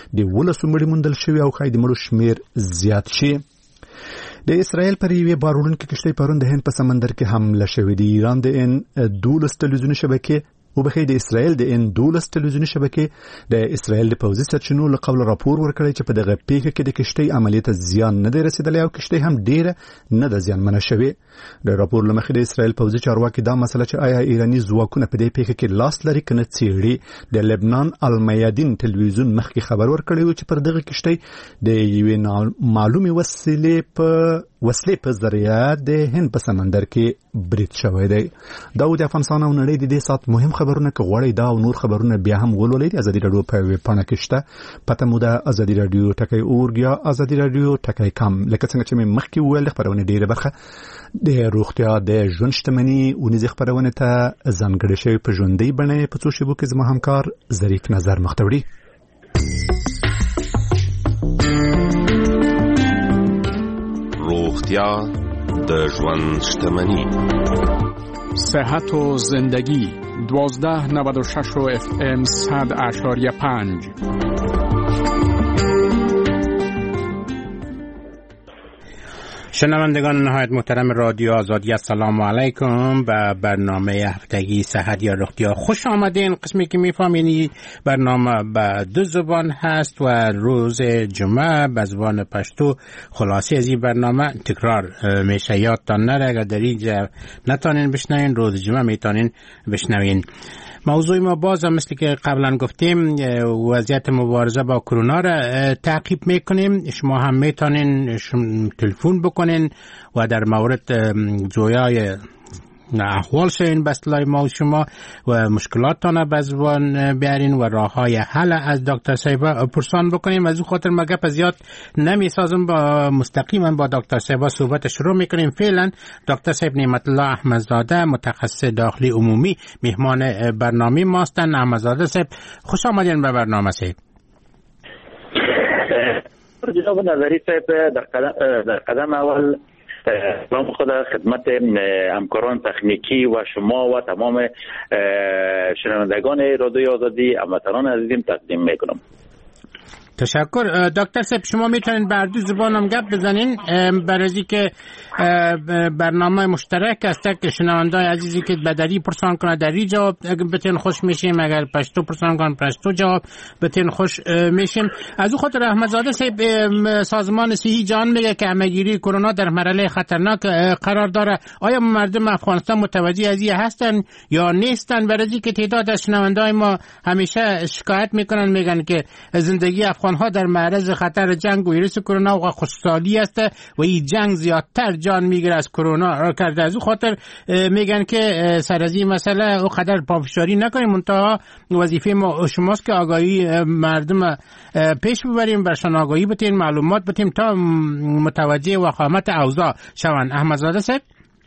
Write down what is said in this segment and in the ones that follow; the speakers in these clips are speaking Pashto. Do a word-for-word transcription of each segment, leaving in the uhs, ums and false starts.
د ولسو مړي موندل شوي او ښایي د مړو شمیر زیات شي. د اسرائیل پر یوې بار وړونکې کښتۍ پرون د هند په سمندر کې حمله شوې. د ایران د ان دولس تلویزیوني شبکې وبخښئ د اسرائیل د ان دولس تلویزیوني شبکې د اسرائیل د پوځي سرچینو له قبل راپور ورکړی چې په دغه پیښه کې د کښتۍ عملیې ته زیان نه دی رسېدلی او کښتۍ هم ډیره نه ده زیانمنه شوې. د راپور له مخې د اسرائیل پوځي چارواکي دا مسله چې آیا ایراني ځواکونه په دې پیښه کې لاس لري که نه څېړي. د لبنان المیادین تلویزیون مخکې خبر ورکړی و چې پر دغه کښتۍ د یوې نامعلومې وسیلې په وسلې په ذریعه د هند په سمندر کې برید شوی دی. دا و د افغانستان او نړۍ د دې ساعت مهم خبرونه که غواړئ دا او نور خبرونه بیا هم ولولئ د ازادي راډیو په ویب پاڼه کې شته. پته مو ده ازادي راډیو ټکی اورګ یا ازادي راډیو ټکی کام. لکه څنګه چې مې مخکې وویل د خپرونې ډېره برخه د روغتیا د ژوند شتمني اونیزې خپرونې ته ځانګړې شوې په ژوندۍ بڼه په څو شېبو کې زما همکار ظریف نظر مخ ته وړي. روغتیا د ژوند شتمنی، صحت و زندگی. دوازده نود و شش و اف ام صد اشاریه پنج. شنوندگان نهایت محترم رادیو آزادی، السلام علیکم. به برنامه هفتگی صحت یا روغتیا خوش آمدین. قسمی که میفهمین برنامه به دو زبان هست و روز جمعه به زبان پشتو. خلاصی از این برنامه تکرار میشه، یادتان نره. اگر در اینجا نتانین بشنوین روز جمعه میتونین بشنوین. موضوع ما باز هم مثل که قبلا گفتیم وضعیت مبارزه با کرونا را تعقیب میکنیم. شما هم میتونین تلفن بکنین و در مورد جویای احوال شوین به اصطلاح ما و شما و مشکلاتتان به زبان بیارین و راه های حل از دکتر صاحبا پرسان بکنیم. از اون خاطر ما گپ زیاد نمیسازم، با مستقیما با دکتر صاحبا صحبت شروع میکنیم. فعلا دکتر صاحب نعمت الله احمدزاده متخصص داخلی عمومی مهمان برنامه ماستن. احمدزاده صاحب خوش آمدین به برنامه صاحب. جناب نظری صاحب در قدم, در قدم اول سلام خدا خدمت همکاران تکنیکی و شما و تمام شنوندگان رادیو آزادی هموطنان عزیزم تقدیم میکنم. تشکر. دکتر صاحب شما میتونین بر دو زبان هم گپ بزنین برای که برنامه مشترک است که شنوندای عزیزی که بدری پرسان کنه دری جواب بتین خوش میشیم، اگر پشتو پرسان کنه پشتو جواب بتین خوش میشیم. از اون خاطر احمدزاده صاحب سازمان صحی جهان میگه که همهگیری کرونا در مرحله خطرناک قرار داره. آیا مردم افغانستان متوجه از این هستن یا نیستن؟ برای که تعداد از شنوندای ما همیشه شکایت میکنن، میگن که زندگی افغان ها در معرض خطر جنگ و ویروس کرونا و خشکسالی است و این جنگ زیادتر جان میگیره از کرونا کرده. از اون خاطر میگن که سر از این مسئله او قدر پافشاری نکنیم، منتها وظیفه ما شماست که آگاهی مردم پیش ببریم، برشان آگاهی بتیم، معلومات بتیم تا متوجه وخامت اوضاع شوند. احمدزاده صاحب.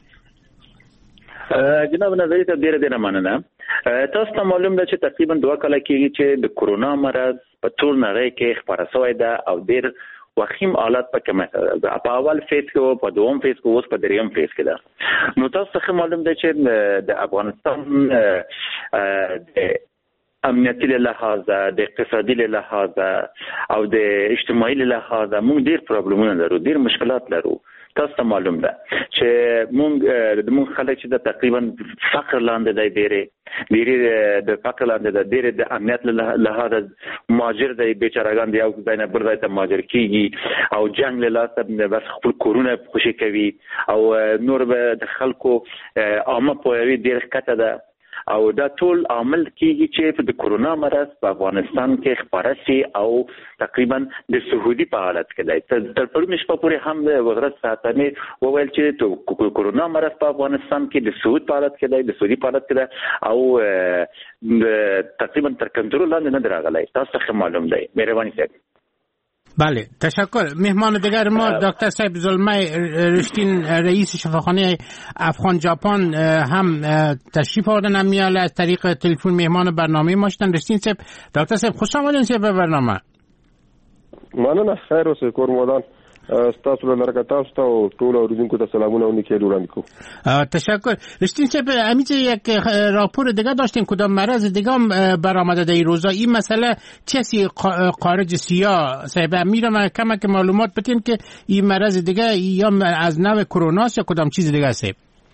جناب نظری ته ډیره ډیره مننه. تاسو ته معلوم ده چې تقریبا دوه کاله کېږي چې د کرونا مرض په ټول نړۍ کې خپاره شوی ده او ډیر وخیم حالت پکې مته په اول فیز کې او په دوم فیز کې اوس په دریم فیز کې ده. نو تاسو ته معلوم ده چې د افغانستان د امنیتي له لحاظه، د اقتصادي له لحاظه او د اجتماعي له لحاظه موږ ډیر پرابلمونه لرو، ډیر مشکلات لرو. تاسو ته معلوم ده چې موږ د موږ خلک چې د تقریبا فقر لاندې دی، ډېرې ډېرې د فقر لاندې ده، ډېرې د امنیت له لحاظه مهاجر دی، بیچارهګان دی او ځای نه بل ځای ته مهاجر کېږي او جنګ له لاسه بس خپل کورونه خوشي کوي او نور به د خلکو عامه پوهاوی ډېر ښکته ده او دا ټول عامل کېږي چې د کرونا مرض په افغانستان کې خپاره شي او تقریبا د سعودي په حالت کې دی. تر پرون شپه پورې هم د وغرض ساتنې وویل چې د کرونا مرض په افغانستان کې د سعود په حالت کې دی، د سعودي په حالت کې دی او تقریبا تر کنټرول لاندې نه دی راغلی. تاسو ته معلوم دی. مهرباني صاحب. بله تشکر. مهمان دیگر ما دکتر صاحب زلمه رشتین رئیس شفاخانه افغان ژاپن هم تشریف آوردن، هم میال از طریق تلفن مهمان برنامه ما شدن. رشتین صاحب، دکتر صاحب خوش آمدین به برنامه. ممنون، خیر اوسئ کورمودان. تاسو له لرګه تاسو ته او ټول اوریدونکو ته سلامونه و نیکی وړاندې کوم. تشکر. رشتین صاحب امیت یک راپور دیگه داشتیم کدام مرض دیگه هم برآمده در این روزا. این مسئله چیزی خارج سیاه صاحب میرم کم که معلومات بدین که این مرض دیگه یا از نوع کرونا است یا کدام چیز دیگه است؟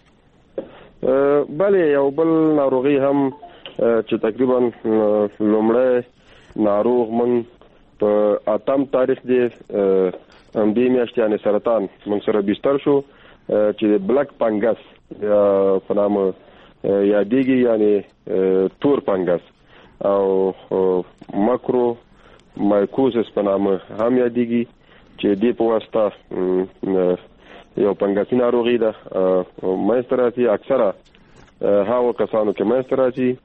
بله یو بل ناروغي هم چې تقریبا لومړی ناروغ من په اتم تاریخ دی ام دې میاشتې یعنې سرطان من سره بستر شو چې بلک پنګس په نامه یادېږي یعنې تور پنګس او ماکرو مایکوزس په نامه هم یادېږي چې دې په واسطه یو پنګسي ناروغي ده منځته راځي. اکثره هغو کسانو کې منځته راځي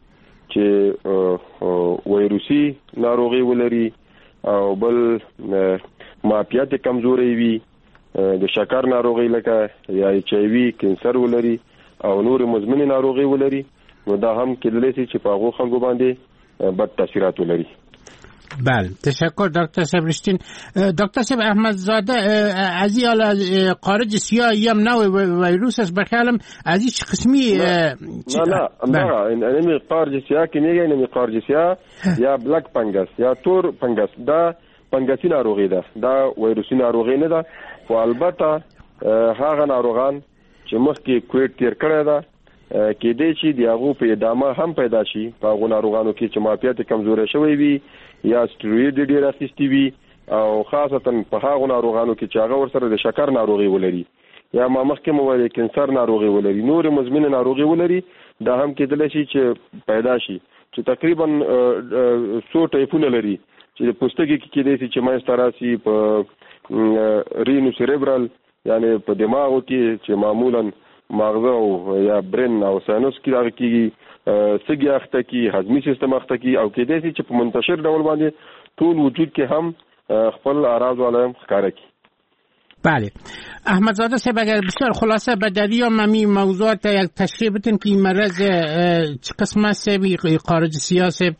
چې ویروسي ناروغي ولري او بل معافیت کمزوري وي، د شکر ناروغي لکه یا ایچ ای وی کینسر ولري او نور مزمن ناروغي ولري، نو دا هم کېدلی شي چې په هغو خلکو باندې بد تاثیرات ولري. بله تشکر دکتر صاحب رشتین. دکتر صاحب احمدزاده از این حالا خارج سیاه یا نوع ویروس است بخیالم از این چه قسمی نه نه نه نمی خارج سیاه که میگه نمی خارج سیاه یا بلک پنگس یا تور پنگس دا پنگسی ناروغی ده، دا ویروسی ناروغی نه ده. و البته هغه ناروغان چې مخکې کوویډ تیر کړی ده کېدای شي د هغو په ادامه هم پیدا شي په هغو ناروغانو کې چې معافیت کمزوری شوی وي یا سټیرویډ ډېر اخیستی وي او خاصتا په هغو ناروغانو کې چې هغه ورسره د شکر ناروغي ولري یا ما مخکې مو ویلې کینسر ناروغي ولري، نور مزمنه ناروغي ولري، دا هم کېدلی شي چې پیدا شي چې تقریبا څو ټایپونه لري چې د پوستکي کې کېدای شي چې منځته راسي په رینو سیریبرال یعنی په دماغو کې چې معمولا مغزه او یا برین او ساینوس کې دغه کېږي، سږي اخته کی، هضمي سیستم اخته کی او کېدای شي چې په منتشر ډول باندې ټول وجود کې هم خپل اعراض علایم ښکاره کی. بله احمدزاده صاحب اگر بسیار خلاصه به دریای ممی موضوعات یک تشریح بتین که این مرض چه قسم است خارج سیاست؟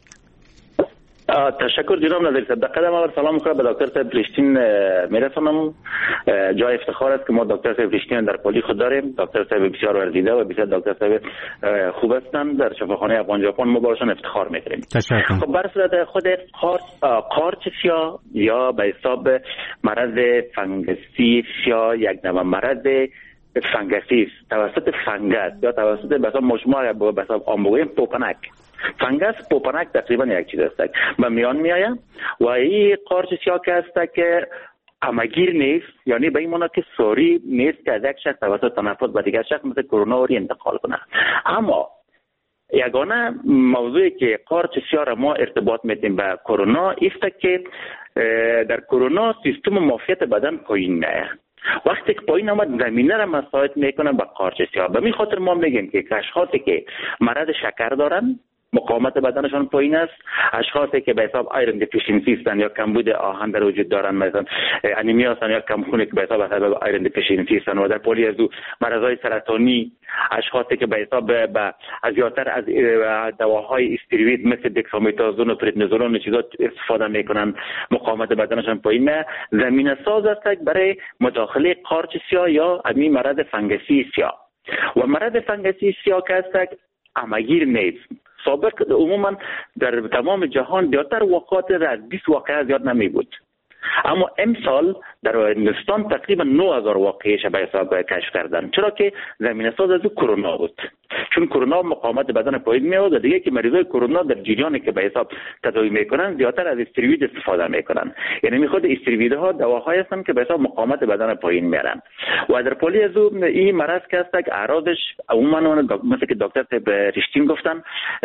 تشکر جناب نظری صاحب. در قدم اول سلام می‌کنم به دکتر صاحب رشتین میرسونم. جای افتخار است که ما دکتر صاحب رشتین در پالی خود داریم. دکتر صاحب بسیار ورزیده و بسیار دکتر صاحب خوب هستند. در شفاخانه افغان ژاپن ما باشون افتخار می‌کنیم. تشکر. خب بر صورت خود قارچ سیاه یا به حساب مرض فنگسی سیاه یک نوع مرض فنگسی توسط فنگس یا توسط مثلا مجموعه به حساب عام بگوییم پوپنک فنگس پوپنک تقریبا یک چیز است و میان میآید و این قارچ سیاه که است که همگیر نیست، یعنی به این معنی که ساری نیست که از یک شخص توسط تنفس به دیگر شخص مثل کرونا وری انتقال کنه. اما یگانه موضوعی که قارچ سیاه را ما ارتباط میدیم به کرونا است که در کرونا سیستم معافیت بدن پایین میآید. وقتی که پایین آمد زمینه را مساعد میکنه به قارچ سیاه. به این خاطر ما میگیم که اشخاصی که مرض شکر دارن مقاومت بدنشان پایین است، اشخاصی که به حساب آیرن دیفیشنسی هستند یا کمبود آهن در وجود دارند مثلا انیمیا هستند یا کم خون که به حساب سبب آیرن دیفیشنسی هستند و در پلی‌ازو مرضای سرطانی، اشخاصی که به حساب به زیادتر از دواهای استروئید مثل دکسامتازون و پردنیزولون چیزا استفاده میکنند مقاومت بدنشان پایین است. زمینه ساز است برای مداخله قارچ سیاه یا همین مرض فنگسی سیاه. و مرض فنگسی سیاه که است همگیر نیست. سابق عموما در تمام جهان زیادتر واقعات از بیست واقعه زیاد نمی بود، اما امسال در هندوستان تقریبا نه هزار واقعه به حساب کشف کردن، چرا که زمینه ساز از کرونا بود. چون کرونا مقاومت بدن پایین میاد و دیگه که مریضای کرونا در جریانی که به حساب تداوی میکنن زیادتر از استروئید استفاده میکنن، یعنی میخواد استروئیدها دواهایی هستن که به حساب مقاومت بدن پایین میارن. و در پلی از این مرض که هست که اعراضش عموما مثل که دکتر صاحب رشتین گفتن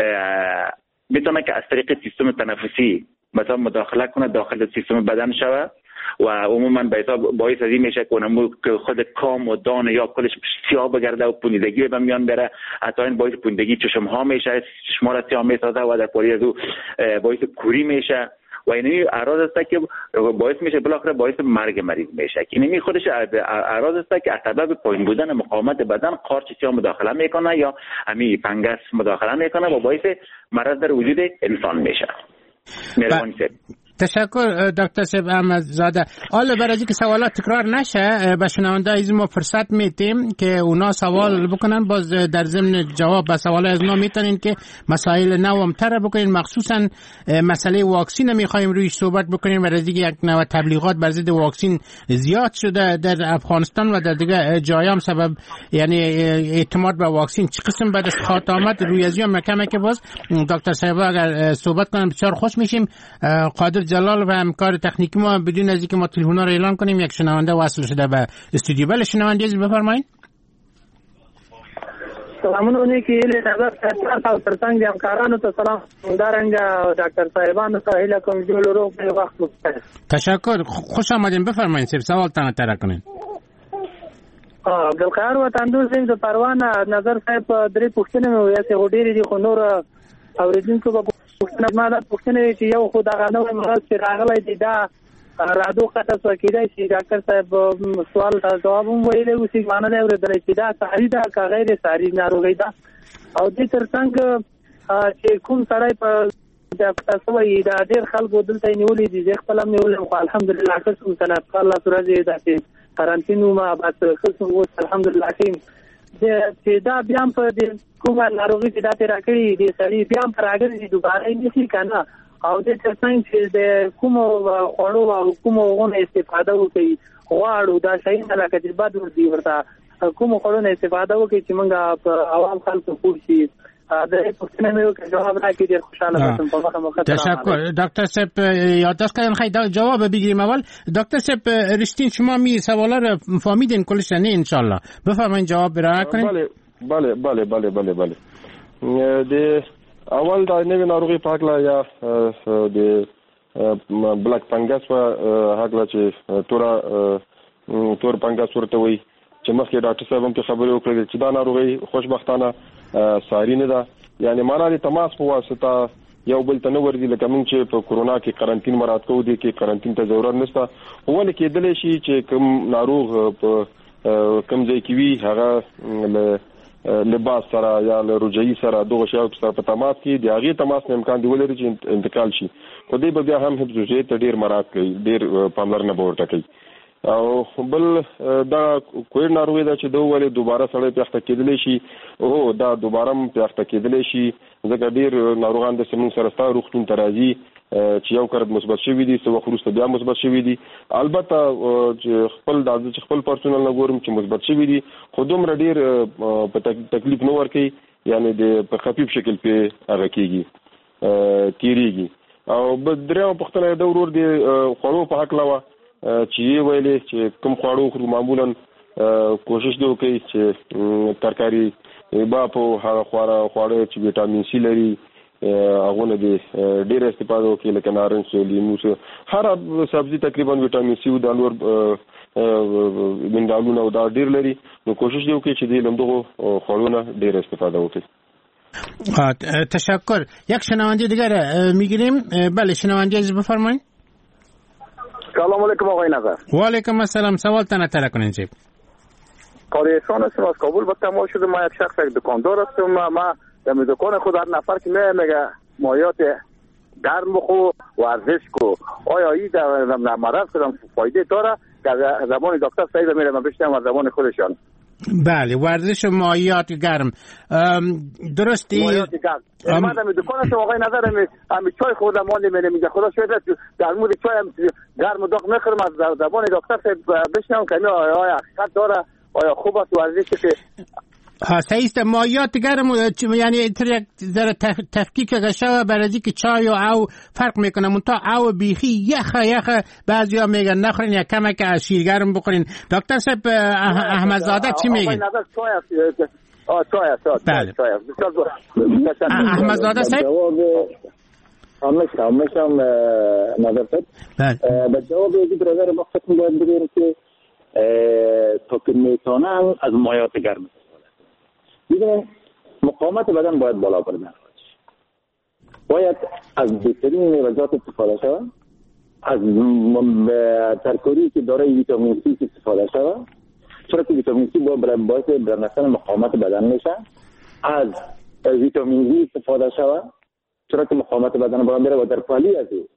میتونه که از طریق سیستم تنفسی مثلا مداخله کنه داخل سیستم بدن شوه و عموما به حساب باعث از این میشه که خود کام و دان یا کلش سیاه بگرده و پوندگی به میان بره، حتی این باعث پوندگی چشم ها میشه، چشم را سیاه میسازه و در پلی از او باعث کوری میشه و این اعراض است که باعث میشه بالاخره باعث مرگ مریض میشه. این خودش اعراض است که از سبب پایین بودن مقاومت بدن قارچ سیاه مداخله میکنه یا همین فنگس مداخله میکنه و باعث مرض در وجود انسان میشه. تشکر دکتر صاحب احمدزاده. حالا برای اینکه سوالات تکرار نشه به شنونده از ما فرصت میتیم که اونا سوال بکنن، باز در ضمن جواب به سوال از ما میتونین که مسائل نوامتر بکنین، مخصوصا مسئله واکسین میخوایم روی صحبت بکنیم. برای اینکه یک نوع تبلیغات بر ضد واکسین زیاد شده در افغانستان و در دیگه جای هم، سبب یعنی اعتماد به واکسین چه قسم بعد از خاط آمد روی ازیان مکمه که باز دکتر صاحب اگر صحبت کنن بسیار خوش میشیم. قادر جلال و همکار تکنیکی ما بدون از اینکه ما تلفن‌ها رو اعلان کنیم یک شنونده وصل شده به استودیو. بله شنونده عزیز بفرمایید. سلامونه اونیکی له نظر تاسو ترڅنګ د همکارانو ته سلام دارنګ ډاکټر صاحبانو ته هیله کوم جوړ ورو په وخت وکړه. تشکر، خوش آمدین. بفرمایید سب سوال تان تر کنین. عبدالقاهر وطندوز زم د پروانه نظر صاحب درې پوښتنې مې یې څه ډېرې دي خو نور اوریدونکو به پوښتنه ما د پوښتنې چې یو خو دغه نوې مرض چې راغلی دی دا رادو خطر څه کېدای شي ډاکټر صاحب سوال ته جواب هم ویلی و چې معنی دی اورېدلی چې دا ساري ده که غیر ساري ناروغي ده او دې تر څنګ چې کوم سړی په تاسو وایي دا ډېر خلکو دلته یې نیولي دي زه خپل هم نیولی یم خو الحمدلله ښه شوم که نه څوارلس ورځې داسې قرنطین وم بس ښه شوم اوس الحمدلله ښه یم چې دا بیا هم په کومه ناروغي چې دا تېره کړي دې سړي بیا هم په راګرځي دوباره یې نیسي که نه او دې تر څنګ چې د کومو خوړو او کومو هغو نه استفاده وکړي غواړو دا شیونه لکه چې بد ورځي ورته کومو خوړو نه استفاده وکړي چې موږ په عوام خلکو پوه شي. تشکر دکتر صاحب. یادداشت کردن خیلی جواب بگیریم. اول دکتر صاحب رشتین شما می سوالا رو فهمیدین کلش نه انشالله بفرمایید جواب برای کنین. بله بله بله بله بله بله د اول دا نوې ناروغي په حق لا یا د بلک فنګس په حق لا چې تور تور فنګس ورته وي چې مخکې ډاکټر صاحب هم خبرې وکړې چې دا ناروغي خوشبختانه ساری نه ده، یعنی معنا د تماس په واسطه یو بل ته نه ورځي لکه موږ چې په کورونا کې قرنطین مراد کوو دي کې قرنطین ته ضرورت نشته. ولې کېدلی شي چې کوم ناروغ په کوم ځای کې وي هغه له لباس سره یا له روجایي سره دغه شیانو سره په تماس کې دی هغې تماس نه امکان دی ولري چې انتقال شي، خو دی به بیا هم حفظ الصحې ته ډېر مراعات کوي، ډېر پاملرنه به ورته کوي. او بل دا کووډ ناروغي ده چې دا ولې دوباره سړی پیښته کېدلی شي او دا دوباره هم پیښته کېدلی شي ځکه ډېر ناروغان د سیمون سره ستا روغتون ته راځي چې یو کرد مثبت شوي دي څه وخت وروسته بیا مثبت شوي دي. البته چې خپل دا چې خپل پرسونل نه ګورم چې مثبت شوي دي خو دومره ډېر په تکلیف نه ورکوي، یعنی د په خفیف شکل پې هغه کېږي تېرېږي. او درېیمه پوښتنه د ورور د خوړو په هکله وه چې یې ویلې چې کوم خواړه وخورو معمولا کوشش دې وکړئ چې ترکاري با په هغه خواړه چې ویټامین سی لري هغه نه دې ډېر استفاده وکړي لکه نارنج سو لیمو سو هر سبزي تقریبا ویټامین سی او د نور منرالونه او دا ډېر لري، نو کوشش دې وکړي چې دې لمدغو خوړو نه ډېر استفاده وکړي. تشکر. یک شنونده دیگر میگیریم. بله شنونده عزیز بفرمایید. سلام علیکم آقای نظر. و علیکم السلام. سوال تان اطلاع کنین جیب. قاری احسان هستم از کابل. با تماس شده ما یک شخص یک دکاندار هستم، ما در دکان خود هر نفر که میگه میگه مایات گرم بخو ورزش کو، آیا این در مرض کدام فایده داره؟ در زمان دکتر صاحب میره من بشنم از زمان خودشان. بله ورزش و مایات گرم درستی؟ مایات گرم. من در دکان هستم آقای نظر همین چای خوردم مال میره میگه خدا شاید در مورد چای گرم و داغ میخورم از زبان دکتر صاحب بشنم که آیا حقیقت داره، آیا خوب است ورزش که ها صحیح است. مایات گرم یعنی یک ذره تفکیک شوه برای که چای و او فرق میکنه، منتها او بیخی یخه یخه بعضیا میگن نخورین یا کمک از شیر گرم بخورین. دکتر صاحب احمدزاده چی میگن؟ چای است. آه چای است. بله. چای است. احمدزاده صاحب همش همش هم نظر صاحب. بله. به جواب یکی برادر وقتتون باید بگیم که تا که میتونن از مایات گرم دیگه مقاومت بدن باید بالا بردن، باید از بهترین میوه‌جات استفاده شود، از ترکاری که داره ویتامین سی استفاده شود، چرا که ویتامین سی باعث برنامه‌ریزی مقاومت بدن میشه. از ویتامین دی استفاده شود چرا که مقاومت بدن بالا میره و در پالی از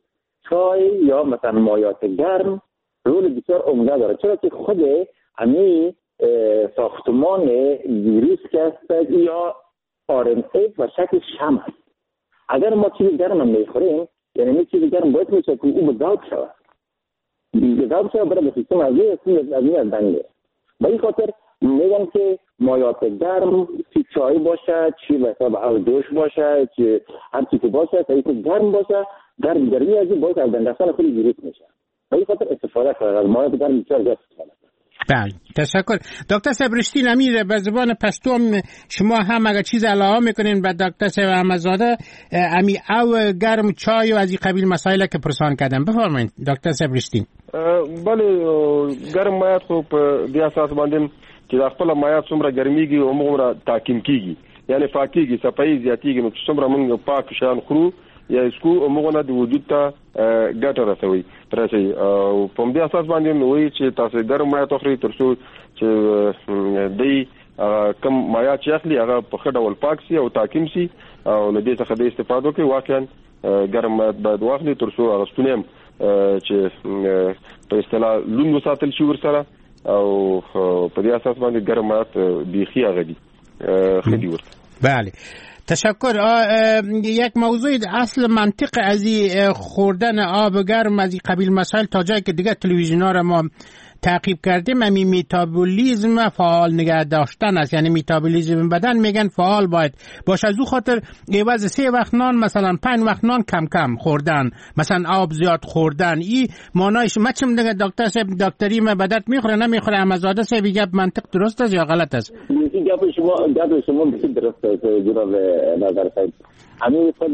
چای یا مثلا مایات گرم رول بسیار عمده داره، چرا که خود امی ساختمان ویروس که است یا آر ان ای و شکل شمع است. اگر ما چیز گرم هم میخوریم یعنی می چیز گرم باید میشه که او بذاب شود بذاب شود برای سیستم عضوی از می از دنگه. به این خاطر میگن که مایات گرم چی چای باشه چی به حساب آبجوش باشه چی هر چی که باشه تا اینکه گرم باشه گرم گرمی از این باید از دنگستان خیلی ویروس میشه. به این خاطر استفاده کرد از مایات گرم بسیار زیاد استفاده. بله تشکر. دکتر صاحب رشتین امیر به زبان پشتو هم شما هم اگر چیز علاوه میکنین به دکتر صاحب احمدزاده امی او گرم چای و از این قبیل مسائل که پرسان کردم بفرمایید دکتر صاحب رشتین. بله گرم مایات خو په دې اساس باندې چې د خپل مایات څومره ګرميږي او موږ تحکیم کیږي یعنی پاکيږي صفایي زیاتیږي نو څومره موږ پاک شان خورو یا اسکو موږ نه د وجود ته ګټه رسوي ترسي او په دې اساس باندې نوې چې تاسو ګرم مایات اخري ترڅو چې دې کم مایات چې اخلي هغه په خډه ول پاک سي او تحکیم سي او له دې څخه د استفادو کوي واقعا ګرم مایات باید واخلي ترڅو هغه ستونیم چې په اصطلاح لوند ساتل شي ورسره او په دې اساس باندې ګرم مایات بيخي هغه دي خدي ورته. بله تشکر. یک موضوع اصل منطق از خوردن آب گرم از این قبیل مسائل تا جایی که دیگه تلویزیون‌ها را ما تعقیب کردیم امی میتابولیزم فعال نگه داشتن است، یعنی میتابولیزم بدن میگن فعال باید باشه. از او خاطر عوض سه وقت نان مثلا پنج وقت نان کم کم خوردن، مثلا آب زیاد خوردن. این معنایش مچم دیگه دکتر صاحب دکتری ما بدت میخوره نمیخوره احمدزاده صاحب گپ منطق درست است یا غلط است؟ این گپ شما گپ شما بسیار درست است جناب نظر صاحب. همین خود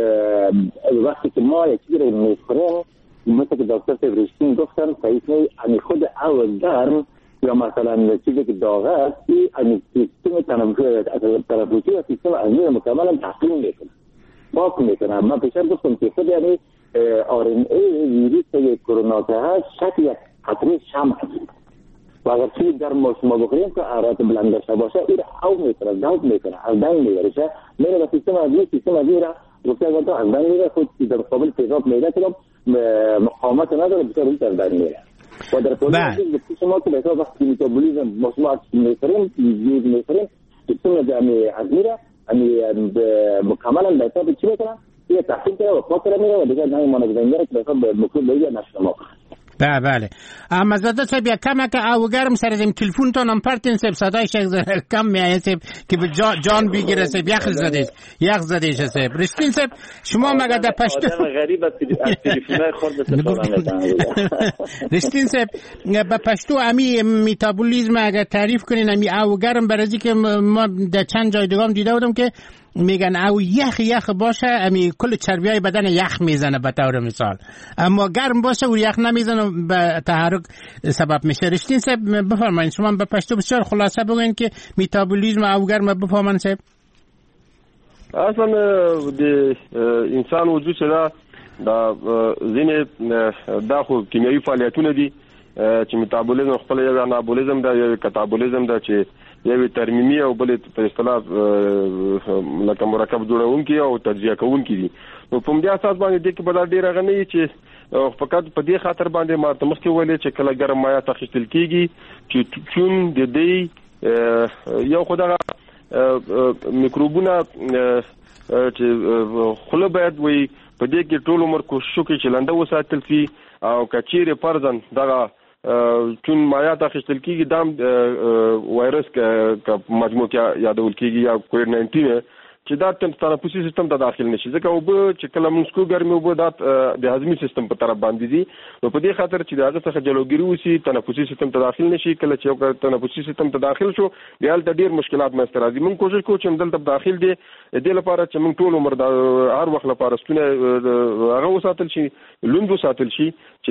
وقتی که ما یک چیزی رو میخوریم مثل که دکتر صاحب رشتین گفتن فایده امی خود آب گرم یا مثلا چیزی که داغ است امی سیستم تنفسی و سیستم عضوی مکملا تحکیم میکنه پاک میکنه. من پیشتر گفتم که خود یعنی آر ان ای ویروس کرونا که هست شکل یک قطره شمع است و اگر چیز گرم با شما بخوریم که حرارت بلند داشته باشه این او میکنه ذوب میکنه از دنگ میبرشه میره و سیستم عضوی سیستم عضوی را گفته اگر تو از دنگ میره خود در قابل تیزاب میده که مقاومت نداره بسیار روی در دنگ میره و در طول وقتی شما که بسیار وقتی میتابولیزم مصنوعات میخوریم زیاد میخوریم سیستم عضوی را مکملا به حساب چی میکنه یه تحقیق کنه و پاک را میره و دیگر دنگ مانه بدنگه را که بسیار مکروب بایده نشنما. بله بله. احمدزاده صاحب یک کم که او گرم سر از این تلفون تانم پرتین صاحب صدایش یک کم میایه صاحب که به جان بگیره صاحب یخ زدیش یخ زدیش صاحب. رشتین صاحب شما مگه در پشتو آدم غریب از تلفن‌های خورد استفاده میکنه. رشتین صاحب به پشتو امی میتابولیزم اگر تعریف کنین امی او گرم برازی که ما در چند جای دیگه هم دیده بودم که میگن او یخ یخ باشه امی کل چربیای بدن یخ میزنه به طور مثال، اما گرم باشه و یخ نمیزنه به تحرک سبب میشه. رشتین صاحب بفرمایید شما به پشتو بسیار خلاصه بگوین که میتابولیزم او گرم بفهمن صاحب. اصلا د انسان وجود سره دا زینه دا خو کیمیاوي فعالیتونه دي چې میتابولیزم خپل یو انابولیزم دا یو کاتابولیزم دا چې یو ترمیمی او بل په اصطلاح لکه مرکب جوړونکي او تجزیه کوونکي دي. نو په دې اساس باندې د کې بل ډیر غنی چې فقط په دې خاطر باندې ما تمخکې ویلې چې کله ګرم مایع تخشتل کیږي چې چون د دې یو خدای میکروبونه چې خله باید وي په دې کې ټول عمر کوشش کوي چې لنده وساتل شي او کچیر پرځن دغه چون مایات اخیستل کیږي دام وایرس کا مجموع کې یادول کیږي یا کووډ ناینټین چې دا تنفسي سیستم ته داخل نشي ځکه او به چې کله موږ کو ګرمي وبو دا د هضمي سیستم په طرف باندې دي نو په دې خاطر چې داغه څخه جلوګیری وسی تنفسي سیستم ته داخل نشي کله چې تنفسي سیستم ته داخل شو بیا د ډیر مشکلات مې سترازي موږ کوشش کوو چې دلته داخل دي د دې لپاره چې موږ ټول عمر د هر وخت لپاره ستونه هغه وساتل شي لوند وساتل شي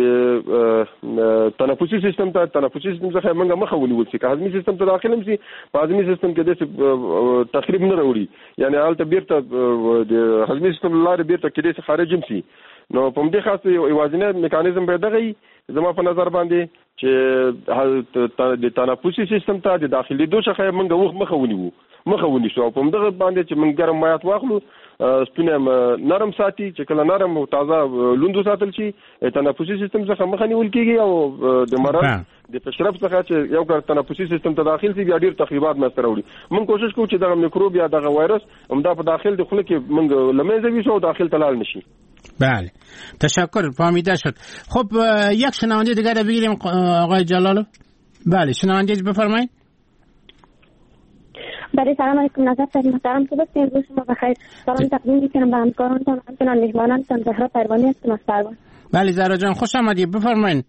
چې تنفسي سیستم ته تنفسي سیستم څخه موږ مخه ونیول شي که هضمي سیستم ته داخل هم شي په هضمي سیستم کې د تخریب نه وروړي یعنی حالت بیرته د هضمي سیستم لاره بیرته کېدې څخه خارج هم شي نو په دې خاص یو ایوازینه میکانیزم به دغه زما په نظر باندې چې د تنفسي سیستم ته د داخلي دوه څخه موږ وخت مخه ونیو مخه ونیسو په دغه باندې چې موږ ګرم مایات واخلو ستونه نرم ساتي چې کله نرم او تازه لوندو ساتل شي تنفسي سیستم څخه مخه نیول کیږي او د مرض د تشرب څخه چې یو کار تنفسي سیستم ته داخل شي بیا ډیر تخریبات مستر وړي. موږ کوشش کوو چې دغه میکروب یا دغه وایرس همدا په داخل د خله کې موږ لمنځه ویسو داخل تلال نشي. بله تشکر فهمیده شد. خب یک شنونده دیگر رو بگیریم آقای جلالو. بله شنونده بفرمایید. بله سلام علیکم نظر سید محترم که بسید روز شما بخیر. سلام تقدیم میکنم به همکارانتان همچنان میهمانانتان زهرا پروانی هستم از پروان. بله زهرا جان خوش آمدید بفرمایید.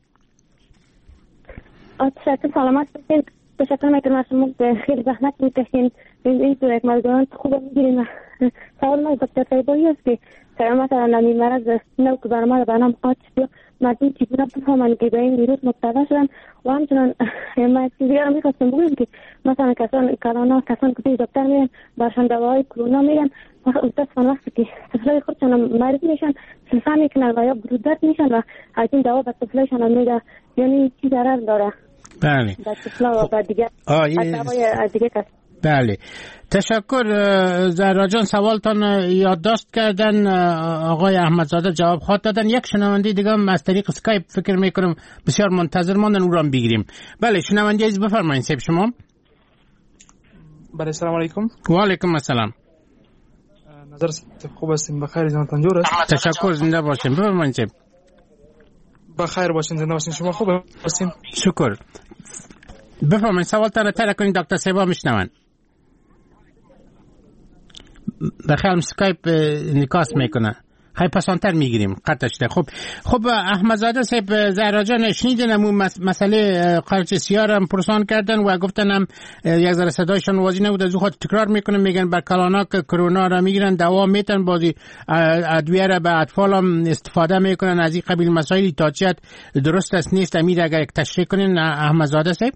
تشکر سلامت باشید. تشکر میکنم از شما خیلی زحمت میکشین این تو یک مردان خوب میگیریم. سوال ما دکتر طیبایی است که مثلا نمی مرض نو که بر ما برنامه قاطع بیا مردم چگونه بفهمن که به این ویروس مبتلا شدن و همچنان ما چیز دیگر رو میخواستم بگویم که مثلا کسان کرونا کسان که دکتر میرن برشان دواهای کرونا میرن متاسفانه وقتی که طفلای خودشان مریض میشن سلسله میکنن و یا برودت میشن و از این دوا به طفلایشان میده یعنی چی ضرر داره. بله به طفلا و به دیگه دوای دیگه کس. بله تشکر زهرا جان. سوالتان یادداشت کردن آقای احمدزاده جواب خواهد دادن. یک شنونده دیگه هم از طریق اسکایپ فکر میکنم بسیار منتظر ماندن او را بگیریم. بله شنونده عزیز بفرمایید سیب شما. بله سلام علیکم. و علیکم السلام. نظر خوب هستین بخیر جانتان جور است. تشکر زنده باشین بفرمایید سیب. بخیر باشین زنده باشین شما خوب هستین. شکر. بفرمایید سوالتان را طرح کنید دکتر سیبا میشنون. بخیر اسکایپ نکاس میکنه. خیلی پسانتر میگیریم قطعش ده. خب خب احمدزاده صاحب زهرا جان شنیدن امون مسئله قرچ سیاه هم پرسان کردن و گفتن هم یک ذره صدایشان واضح نبود. از خود تکرار میکنن میگن بر کلانا که کرونا را میگیرن دوا میتن بازی ادویه را به اطفال هم استفاده میکنن از این قبیل مسائلی تا چیت درست است نیست امیر اگر یک تشریح کنین احمدزاده صاحب.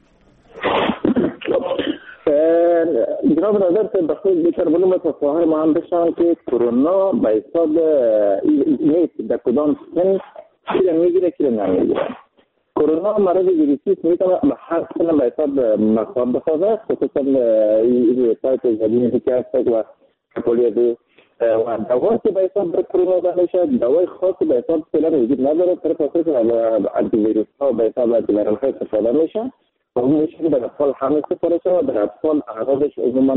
جناب نظر سے بخیر بیشتر بولم تو فاهم ما هم بشن که کرونا به حساب نیست در کدام سن چیره میگیره چیره نمیگیره. کرونا مرض ویروسی است میتونه هر سن به حساب مصاب بسازه خصوصا سایت جدیدی که هست و پولیو و دوا که به حساب بر کرونا داده شد دوای خاصی به حساب فعلا وجود نداره طرف خاصی که آنتی ویروس ها به حساب آنتی ویرال ها استفاده میشه. اون میشه که در اطفال هم استفاده شد در اطفال اعراضش عموما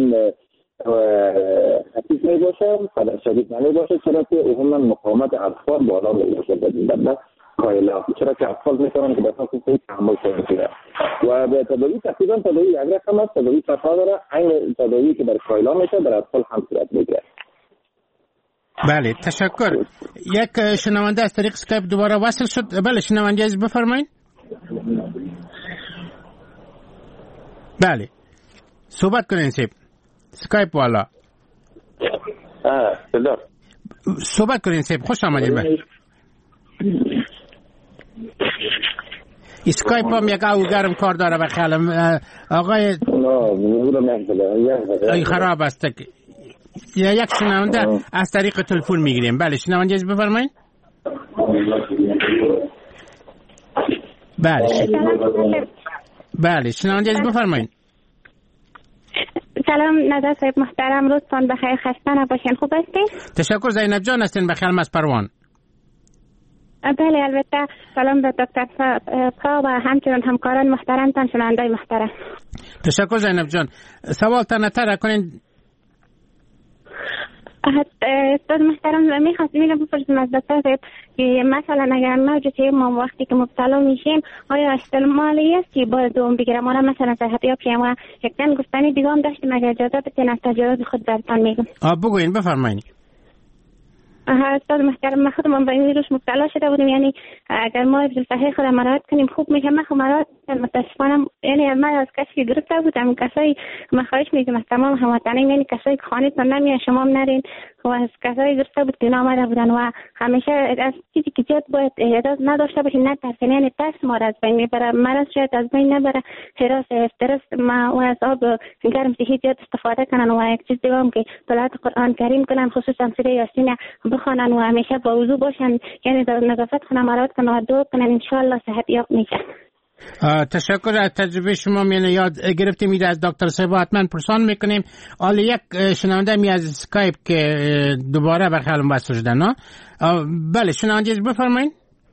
خفیف می باشه خطر شدید نمی باشه چرا که عموما مقاومت اطفال بالا می باشه در کایلا چرا که اطفال میتونن که به اساس صحیح تحمل کنند و به تداوی تقریبا تداوی یک رقم است تداوی صفا داره عین تداوی که در کایلا میشه در اطفال هم صورت میگیره. بله تشکر. یک شنونده از طریق اسکایپ دوباره وصل شد. بله شنونده عزیز بفرمایید. بله صحبت کنین سیب سکایپ والا. آه صحبت کنین سیب خوش آمدید. اسکایپ هم یک او گرم کار داره به خیالم آقای ای خراب است. یک شنونده از طریق تلفن میگیریم. بله شنونده از بفرمایید. بله بله شنونده از بفرمایید. سلام نظر صاحب محترم روزتان بخیر خسته نباشین خوب هستین؟ تشکر زینب جان هستین بخیر از پروان. بله البته سلام به دکتر فا و همچنان همکاران محترمتان شنوندای محترم. تشکر زینب جان. سوالتان طرح کنین. استاد محترم میخواستم اینو بپرسم از دکتر صاحب که مثلا اگر موجود ما وقتی که مبتلا میشیم آیا احتمالی است که باز دوم بگیرم؟ ما مثلا صحتیاب شیم و یکتن گفتنی دیگه هم داشتیم اگر اجازه بدین از تجربه خود براتون میگم. آ بگوین بفرمایید. استاد محترم ما خودمون به این ویروس مبتلا شده بودیم یعنی اگر ما صحیح خودم مراعات کنیم خوب میشه. من خود مراعات متاسفانه یعنی من از کسی گرفته بودم کسایی ما خواهش میگم از تمام هموطنان یعنی کسایی که خانه‌تون نمیان شما هم نرین و از کسایی گرفته بود که نامده بودن و همیشه از چیزی که زیاد باید احساس نداشته باشین نه ترسین یعنی ترس ما را از بین میبره مرض شاید از بین نبره حراس استرس ما و از آب گرم صحی زیاد استفاده کنن و یک چیز دیگه هم که تلاوت قرآن کریم کنن خصوصا سوره یاسین بخوانن و همیشه با وضو باشن یعنی در نظافت خونه مراعات کنن و دعا کنن ان شاء الله صحت یاب میشن. تشکر از تجربه شما. من یاد گرفتیم میده از دکتر صاحب حتما پرسان میکنیم. حالا یک شنونده می از اسکایپ که دوباره به خیالم وصل شدن. بله شنونده بفرمایید.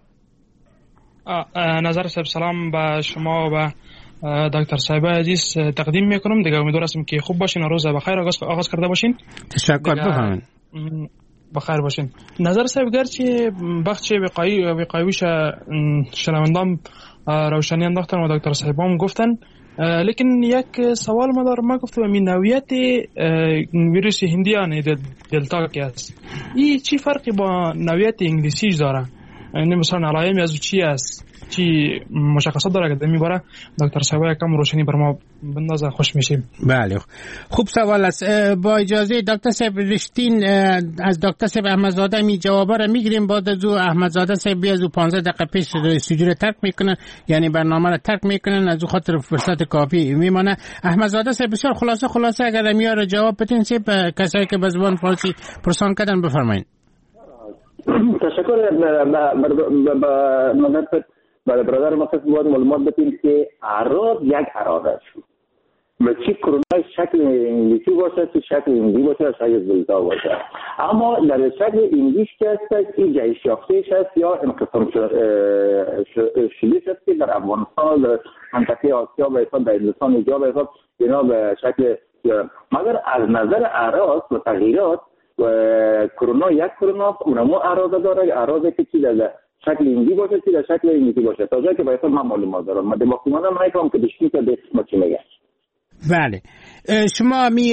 نظر صاحب سلام به شما و دکتر صاحب عزیز تقدیم میکنم. دیگه امیدوار هستم که خوب باشین و روز بخیر آغاز کرده باشین. تشکر. بفرمایید. بخیر باشین. نظر صاحب گرچه بخش وقایع وقایعش شنوندام روشنی انداختن و دکتر صاحبام گفتن، لیکن یک سوال ما دارم. ما گفتم این نوعیت ویروس هندیان دلتا که است، این چی فرقی با نوعیت انگلیسیش داره؟ یعنی مثلا علائم از چی است؟ چی مشخصات داره که میبره دکتر صاحب کم روشنی بر ما بندازه خوش میشیم. بله خوب سوال است. با اجازه دکتر صاحب رشتین از دکتر صاحب احمدزاده می جوابا را میگیریم. بعد از او احمدزاده صاحب از او پانزده دقیقه پیش استودیو ترک میکنن، یعنی برنامه را ترک میکنن، از او خاطر فرصت کافی میمونه. احمدزاده صاحب بسیار خلاصه خلاصه اگر میاره جواب بدین صاحب کسایی که به زبان فارسی پرسان کردن بفرمایید. تشکر. به نظر برای برادر ما خواست باید معلومات بدیم که اعراض یک اعراض است. به چی کرونا شکل انگلیسی باشه، چی شکل انگلیسی باشه، شکل دلتا باشه. اما در شکل انگلیسی که است این جهش یافتهش است یا انقسام شدهش است که در افغانستان در منطقه آسیا و ایسا در هندوستان اینجا و ایسا اینا به شکل مگر از نظر اعراض و تغییرات و کرونا یک کرونا اونمو اعراض داره. اعراضی که چی داره شکل انگلیسی باشه چی در شکل انگلیسی باشه. تا جایی که باید من معلومات دارم. من دماغم هم نمیفهم که دشتی که دست چی میگه. بله شما می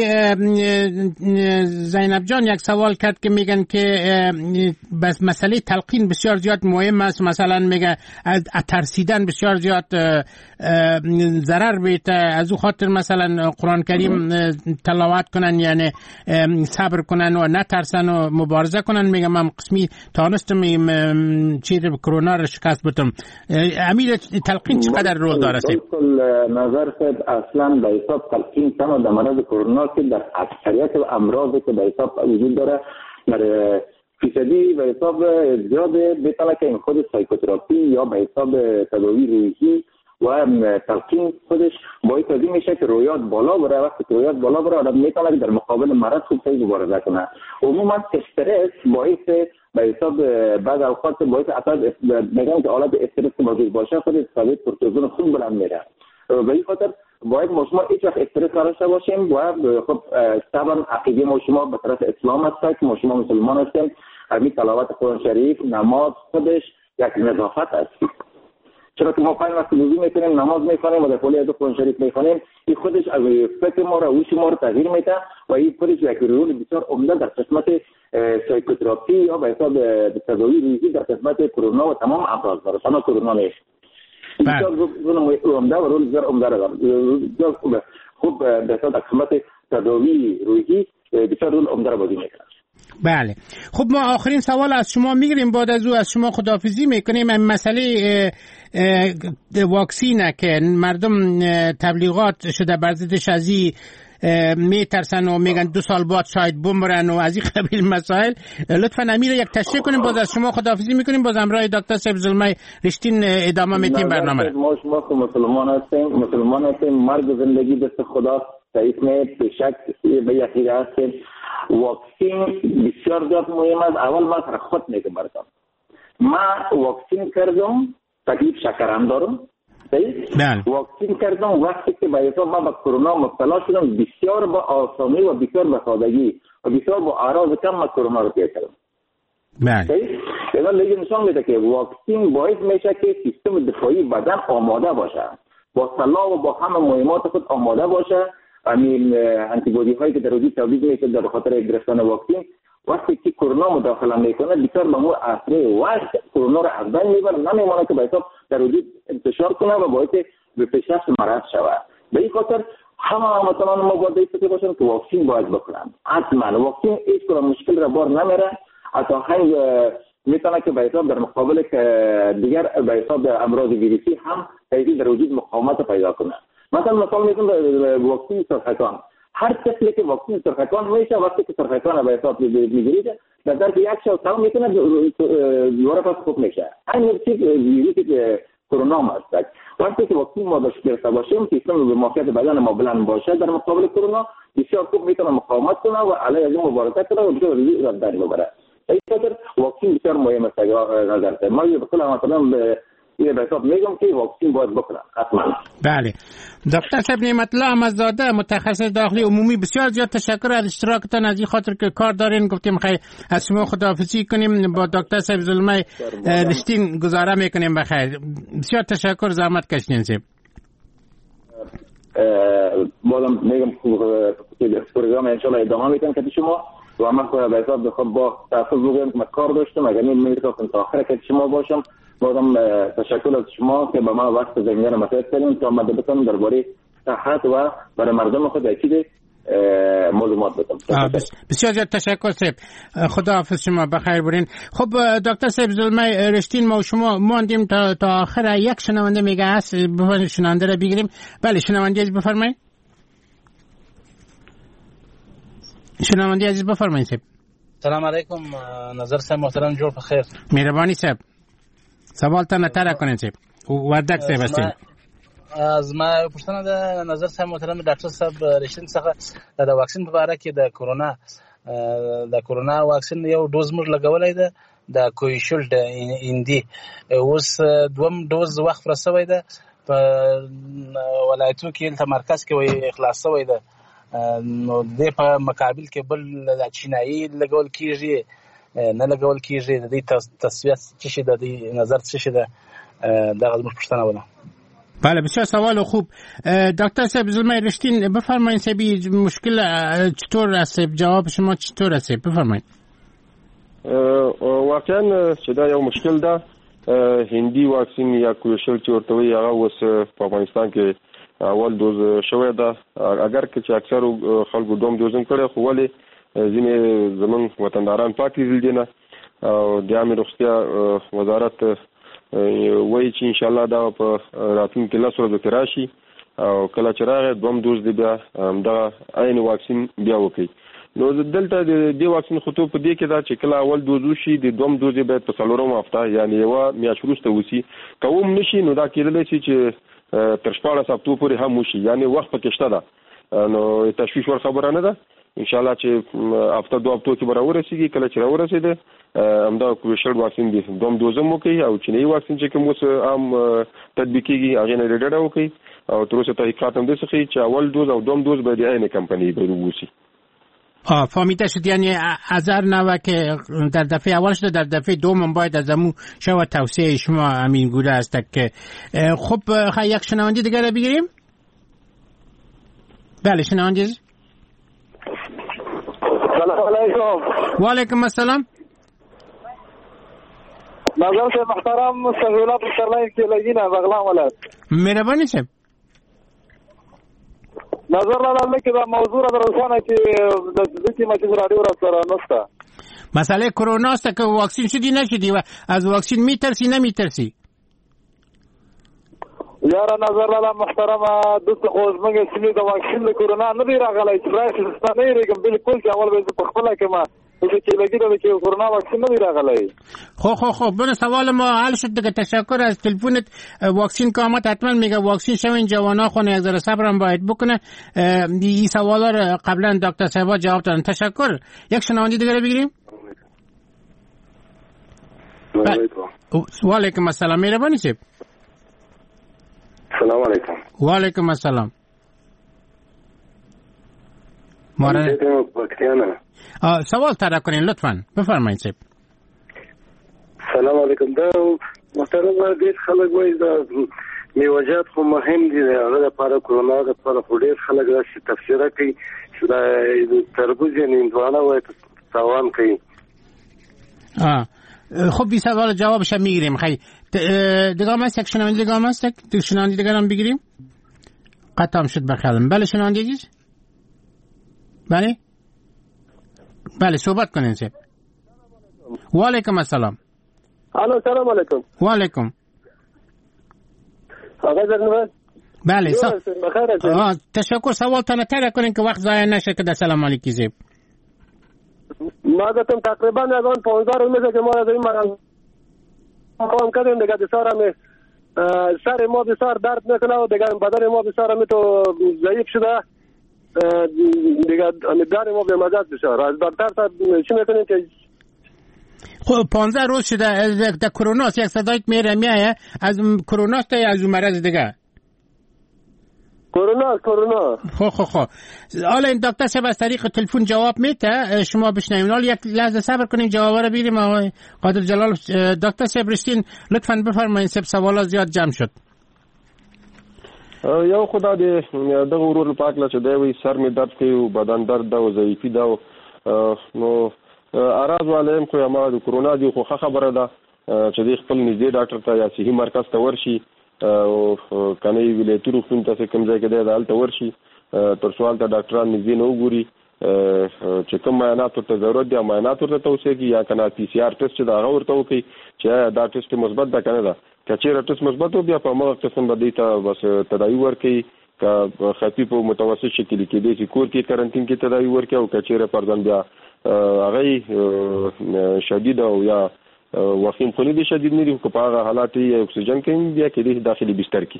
زینب جان یک سوال کرد که میگن که بس مسئله تلقین بسیار زیاد مهم است. مثلا میگه ترسیدن بسیار زیاد ضرر بیت، از او خاطر مثلا قرآن کریم تلاوت کنن، یعنی صبر کنن و نترسن و مبارزه کنن. میگه من قسمی تانستم چیز کرونا رو شکست بدم. امیر تلقین چقدر رول داره؟ نظر خود اصلا به حساب تلقین تنها در مورد کرونا که در اکثریت امراضی که به حساب وجود داره در فیصدی به حساب زیاد بهتره که این خود سایکوتراپی یا به حساب تداوی روحی و تلقین خودش باعث از این میشه که رویات بالا بره. وقتی که رویات بالا بره آدم میتونه در مقابل مرض خوب صحیح مبارزه کنه. عموما استرس باعث به حساب بعض اوقات باعث اصلا میگن که حالت استرس که موجود باشه خود ثابت کورتیزول خوب بلند میره. به این خاطر باید ما شما هیچ وقت استرس نداشته باشیم. باید خب طبعا عقیده ما شما به طرف اسلام است که ما شما مسلمان هستیم. همین تلاوت قرآن شریف نماز خودش یک نظافت است. چرا که ما پنج وقت وضو میکنیم، نماز میخوانیم و در پولی از قرآن شریف میخوانیم، این خودش از فکر ما را هوش ما را تغییر میده و این خودش یک رول بسیار عمده در قسمت سایکوتراپی یا به حساب تداوی روحی در قسمت کرونا و تمام امراض داره. تمام کرونا نیست. بسیار رول عمده و رول بسیار عمده را داره. خوب به حساب قسمت تداوی روحی بسیار رول عمده را بازی میکنه. بله خب ما آخرین سوال از شما میگیریم، بعد از او از شما خداحافظی میکنیم. مسئله واکسینه که مردم تبلیغات شده بر ضدش از این میترسن و میگن دو سال بعد شاید بمرن و از این قبیل مسائل. لطفا امیر یک تشریح کنیم، باز از شما خداحافظی میکنیم، باز امرای دکتر صاحب زلمه رشتین ادامه میتیم برنامه. ما شما که مسلمان هستیم، مسلمان هستیم، مرگ و زندگی دست خدا تعریف نه به شک به یقین هستیم. واکسین بسیار زیاد مهم است. اول ما سر خود میگم براتون، ما واکسین کردم، تکلیف شکرم دارم. بله. واکسین کردم وقتی که به حساب ما به کرونا مبتلا شدم، بسیار با آسانی و بسیار با سادگی و بسیار با اعراض کم ما کرونا رو پیدا کردم. بله. اینا لیگ نشان میده که واکسین باعث میشه که سیستم دفاعی بدن آماده باشه، با سلاح و با همه مهمات خود آماده باشه. همین آنتی بادی هایی که در وجود تولید میشه در خاطر گرفتن واکسین، وقتی که کرونا مداخله میکنه بسیار به مو اثر وقت کرونا رو از بین میبره، نمیمونه که به حساب در وجود انتشار کنه و باعث به پیشرفت مرض شود. به این خاطر همه هموطنان ما باید فکر باشن که واکسین باید بکنن. حتما واکسین هیچ کدام مشکل را بار نمیره، حتی هنگ میتونه که به حساب در مقابل دیگر به حساب امراض ویروسی هم در وجود مقاومت پیدا کنه. مثلا مثال میگم واکسین سرطان، هر کسی که واکسین سرطان میشه وقتی که سرطان به حساب میگیره در درک یک شب تمام میکنه دوباره پس خوب میشه. همین چیز ویروسی که کرونا هست. وقتی که واکسن ما داشته گرفته باشیم سیستم دفاعی بدن ما بلند باشه در مقابل کرونا بسیار خوب میتونه مقاومت کنه و علیه از این مبارزه کنه و بسیار ریزی در ببره. این خاطر واکسن بسیار مهم است. نظر ما به کل مثلا به این به حساب میگم که واکسن باید بکنه حتما. بله دکتر صاحب نعمت الله احمدزاده متخصص داخلی عمومی، بسیار زیاد تشکر از اشتراکتان، از این خاطر که کار دارین گفتیم خیلی از شما خداحافظی کنیم. با دکتر صاحب ظلمه رشتین گزاره میکنیم. بخیر، بسیار تشکر، زحمت کشیدین. صاحب بازم میگم که پروگرام ان شاء الله ادامه میکنم که شما و من خود به حساب بخوام با تاسف بگم که کار داشتم اگر نمیتونم تا آخر که شما باشم. بازم تشکر از شما که به ما وقت زمینه رو مساعد کردین تا من بتونم درباره صحت و برای مردم خود اکید معلومات بدم. بسیار زیاد تشکر صاحب، خداحافظ شما، بخیر برین. خب دکتر صاحب ظلمه رشتین، ما و شما ماندیم تا تا آخر. یک شنونده میگه هست، بفرمایید شنونده رو بگیریم. بله شنونده عزیز بفرمایید. شنونده عزیز بفرمایید صاحب. سلام علیکم نظر صاحب محترم، جور بخیر. مهربانی صاحب، سوالتان نتره کنین صاحب. وردک صاحب هستین. از ما پرسنه ده نظر صاحب محترم ډاکټر صاحب رښتین څخه د واکسین په اړه کې د کورونا د کورونا واکسین یو ډوز موږ لګولای ده د کویشیلډ اندی، اوس دوم ډوز وخت رسوي ده په ولایتو کې د مرکز کې وي اخلاص شوی ده. نو د په مقابل کې بل د چینایي لګول کیږي نه لګول کیږي. د دې تصفیه څه شي، د دې نظر څه شي، د دغه موږ پوښتنه وله. بله بسیار سوال خوب. دکتر صاحب ظلمه رشتین بفرمایید سبی مشکل چطور است؟ جواب شما چطور است؟ بفرمایید. واقعا چې دا یو مشکل ده. هندي واکسین یا کوویشیلډ چې ورته وایي هغه اوس په افغانستان کې اول دوز شوی ده. اگر که چې اکثر خلکو دوم دوزم کړي خو ولې ځینې زمون وطنداران پاتې دي نه. او د عامه روغتیا وزارت وایي چې ان شاء الله دا په راتلونکي لس ورځو کې راشي او کله چې راغی دوم دوز دی بیا دا عین واکسین بیا وکړي. نو دلته د دې واکسین خطو په دې کې دا چې کله اول دوز وشي د دوم دوز به په څلورم هفته یعنی یو میاشت وروسته وسی کوم نشي. نو دا کېدلی شي چې تر شپاړس هفتو پورې هم وشي، یعنی وخت پکې شته ده. نو تشویش ور خبره نه ده. ان شاء الله چې هفته دوه هفتو کې به راورسېږي. کله چې راورسېده همدا کوویشیلډ واکسین دی دوم دوزم وکړي او چینایي واکسین چې کوم اوس عام تطبیق کېږي هغې نه ډډه وکړي. او تر اوسه تحقیقات هم داسې ښیي چې اول دوز او دوم دوز به د عین کمپنی به ووسي. آه فهمیده شد. یعنی از هر نوع که در دفعه اول شده در دفعه دوم باید از امو شو توصیه شما همین گونه است که خب خواهی یک شنوندی دیگر رو بگیریم. بله شنوندی. سلام علیکم. و علیکم السلام. نظر سے محترم سهولت سرلاین کی لگینا بغلان ولد. مهربانی صاحب. نظر لاله کې دا موضوع را روښانه چې د دې مچې راډیو را سره نشته. مسئله کرونا است که واکسین شدی نشدی و از واکسین میترسی نمیترسی؟ یاره نظر لاله محترم دوست خوشمنګ چې د واکسین د کرونا نه دی راغلی چې راځي ستنه یې رګم بالکل چې اول به په خپل کې ما چې لګیدل چې کرونا واکسین نه دی راغلی. خو خو خو بنا سوال ما حل شد دیگه. تشکر از تلفنت. واکسین که آمد حتما میگه واکسین شوین جوانا خونه یک ذره صبرم باید بکنه. این سوالا رو قبلا دکتر صاحب جواب دادن. تشکر. یک شنوندی دیگه بگیریم. و علیکم السلام. مهربانی صاحب. سلام علیکم. و علیکم السلام. مارا سوال طرح کنین لطفاً. بفرمایید صاحب. سلام علیکم. دا محترم ډیر خلک وایي دا میوجات خو مهم دي. هغه لپاره کرونا لپاره خو ډیر خلک راشي تفسیر کوي چې دا تربوز یې هندوانه وایي تاوان کوي. آه خب این سوال جوابش هم میگیریم. خیلی دیگه هم هست یک شنوندی دیگه هم هست یک شنوندی دیگه هم بگیریم. قطع هم شد بخیالم. بله شنوندی عزیز. بله بله صحبت کنین صاحب. و علیکم السلام. الو سلام علیکم. و علیکم. آقا جناب. بله آه تشکر. سوال تانه تره کنین که وقت ضایع نشه که در سلام علیکی صاحب. ما گفتم تقریبا از آن پانزده روز میشه که ما از این مرض کام کردیم دیگه. دسارم سر ما بسیار درد میکنه و دیگه بدن ما بسیار همیتو ضعیف شده دیگه در ما بیمزد بسیار. از دکتر صاحب چی میکنیم که خب پانزده روز شده در کرونا یک صدایت میره میایه از کرونا است یا از اون مرض دیگه؟ کرونا کرونا. خب خب خب حالا این دکتر صاحب از طریق تلفن جواب میده شما بشنویم. حالا یک لحظه صبر کنین جوابا رو بیریم. آقای قادر جلال دکتر صاحب رشتین لطفاً بفرمایید. سب سوالا زیاد جمع شد. یو خدا دې دغه ورور پاک لا چې دی وي سر می درد کوي او بدن درد دا او ضعیفي دا نو اراز والایم خو ما د کرونا دی خو خبره ده چې د خپل نږدې ډاکټر ته یا صحي مرکز ته ورشي او کنه ویلې تر خپل ته کوم ځای کې دی دالته ورشي تر سوال ته ډاکټران نږدې نه وګوري چې کوم معاینات ته ضرورت دی معاینات ته توسيږي یا کنه پی سی آر ټیسټ دا غوړته وکي چې دا ټیسټ مثبت ده کنه دا کچېره ټیسټ مثبت و بیا په موږ قسم باندې ته بس تداوی ورکي کا خفيف او متوسط شکل کې دي چې کور کې کارانتین کې تداوی ورکي او کچېره پردان بیا هغه شدید او یا وخیم خونی دي شدید نه دي په هغه حالات یې اکسیجن کې بیا کې دي داخلي بستر کې.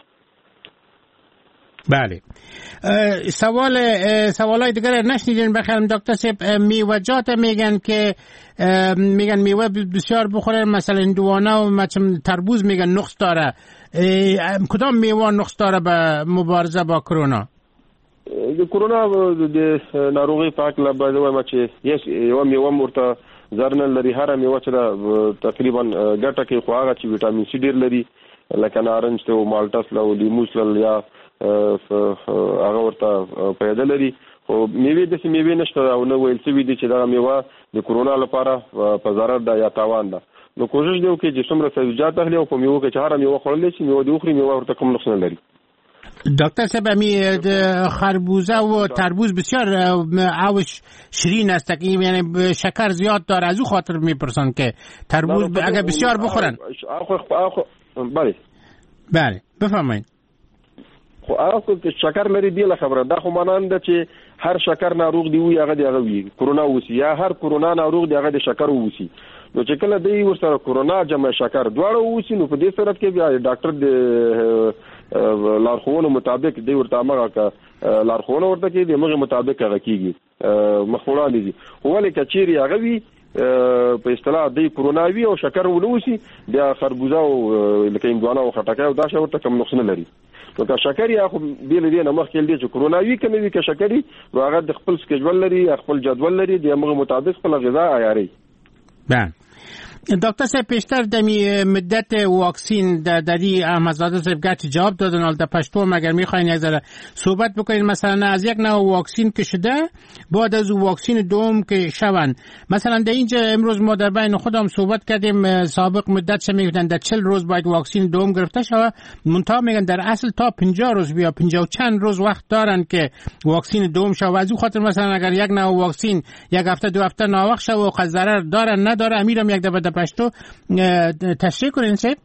بله سوال سوالای دیگر نشنیدین بخیرم دکتر صاحب. میوه‌جات میگن که میگن میوه بسیار بخورن مثلا دوانه و مثلا تربوز میگن نقص داره. کدام میوه نقص داره به مبارزه با کرونا؟ د کرونا د ناروغي پاک لا باندې وایم چې یس یو میوه مرته زرنل لري هر میوه چې تقریبا ګټه کې خو هغه چې وټامین سي ډیر لري لکه نارنج ته او مالټس له لیموس یا هغه ورته پیدا لري خو میوه د سیمې میوه نشته او نو ویل څه وی دي چې دا میوه د کرونا لپاره په ضرر ده یا تاوان ده. نو کوشش دی وکړي چې څومره سبزیجات اخلي او په میوه کې چې هر میوه خورل شي میوه د اخري میوه ورته کوم نقص نه لري. دکتر صاحب می خربوزه و تربوز بسیار اوش شیرین است که یعنی شکر زیاد داره از او خاطر میپرسن که تربوز اگر بسیار بخورن. بله بله بفرمایید. خو هغه چې شکر لري دی له خبره دا خو مانند چې هر شکر ناروغ دی وي هغه دی هغه وي کرونا وسی یا هر کرونا ناروغ دی هغه د شکر وسی. نو چې کله دی ورسره کرونا جمع شکر دواړه وسی نو په دې صورت کې بیا ډاکټر د لارښوونو مطابق دی ورته هغه لارښوونه ورته کې دی موږ مطابق هغه کیږي مخوړه دي. ولې کچيري هغه وي په اصطلاح دی کرونا وی او شکر ولوسی بیا خربوزه او لکه اندوانه او خټکای او دا شورته کوم نقص نه لري. نو که شکر یا خو بیل دی نه مخکې دی چې کرونا وی کنه وی که شکرې نو هغه د خپل سکیجول لري خپل جدول لري د موږ مطابق خپل غذا عیاري. بله دکتر صاحب پیشتر دمی مدت واکسین در دری احمدزاده صاحب گرچه جواب دادن حال در پشتو مگر میخواین یک ذره صحبت بکنین مثلا از یک نوع واکسین که شده بعد از واکسین دوم که شون مثلا در اینجا امروز ما در بین خودم صحبت کردیم سابق مدت شه میگفتن در چهل روز باید واکسین دوم گرفته شود منتها میگن در اصل تا پنجاه روز بیا پنجاه و چند روز وقت دارن که واکسین دوم شود. از او خاطر مثلا اگر یک نوع واکسین یک هفته دو هفته ناوقت شود و ضرر داره نداره امیرم یک دفعه پشتو تشریح کړئ صاحب.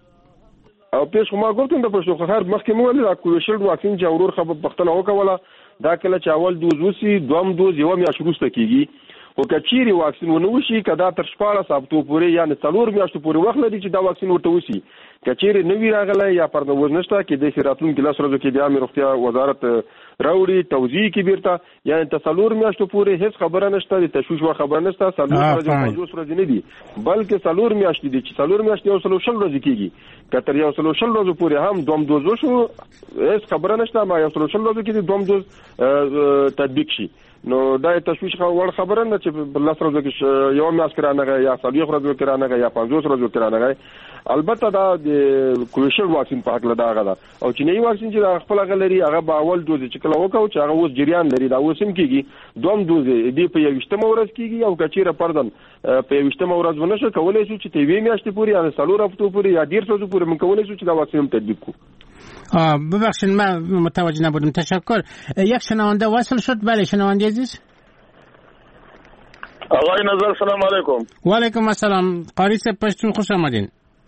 او پیش ما گفتم د پښتو خبر مخکې مو ول دا کوشل واکسین چې اورور خبر پښتنه وکوله دا کله چې اول دوز وسی دوم دوز یو میاشت وروسته کیږي او کچيري واکسین ونوشي کدا تر شپاړه ساعتو پورې یا نه څلور میاشتو پورې وخت لري چې دا واکسین ورته وسی کچيري نوی راغله یا پرنوز نشته کې د سراتون کلاس ورځو کې بیا مې روغتیا وزارت راوړي توزیع کې بیرته یا څلور میاشتو پورې هیڅ خبره نشته د تشویش و خبره نشته څلور ورځې پنځوس ورځې نه دي بلکې څلور میاشتې دي چې څلور میاشتې او څلور شل ورځې کیږي کتر یو څلور شل ورځې پورې هم دوم دوز شو هیڅ خبره نشته ما یو څلور شل ورځې کې دوم دوز تطبیق شي. نو دا تشویش خبر خبره نه چې بل سره د یو میاشت کرانه یا څلور ورځې کرانه یا پنځوس ورځې کرانه البته دا د کوشل واکسین په حق لدا غدا او چې نوی واکسین چې خپل غلري هغه به اول دوز چې کله وکاو چې هغه اوس جریان لري دا اوس هم کیږي دوم دوز دی په یوشتمه ورځ کیږي او کچیره پردن په یوشتمه ورځ ونه شو کولای شو چې تی وی میاشتې پورې یا څلور هفتو پورې یا ډیر څه پورې من کولای شو چې دا واکسین تطبیق کو. آه ببخشید من متوجه نبودم. تشکر. یک شنونده وصل شد. بله شنونده عزیز. آقای نظر سلام علیکم. و علیکم السلام. قاری صاحب پشتون خوش آمدین.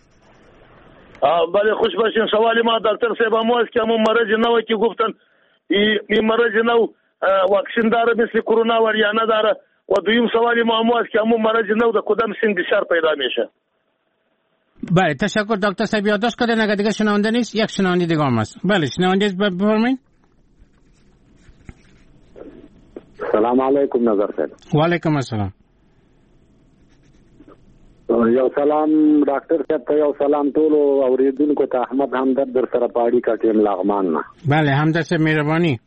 بله خوش باشین. سوالی ما دکتر صاحب امو است که همون مرض نو که گفتن این مرض نو واکسین داره مثل کرونا و یا نداره و دویم سوالی ما امو است که همون مرض نو در کدام سن بسیار پیدا میشه. بله تشکر دکتر صاحب. یادداشت کردن اگر دیگه شنونده نیست یک شنونده دیگه هم هست. بله شنونده بفرمایید. سلام علیکم نظر صاحب. و علیکم السلام. یو سلام ډاکټر صاحب ته، یو سلام ټول اوریدونکو ته. احمد همدرد در سره پاړی کا ټیم لغمان نه. بله همدرد صاحب مهرباني.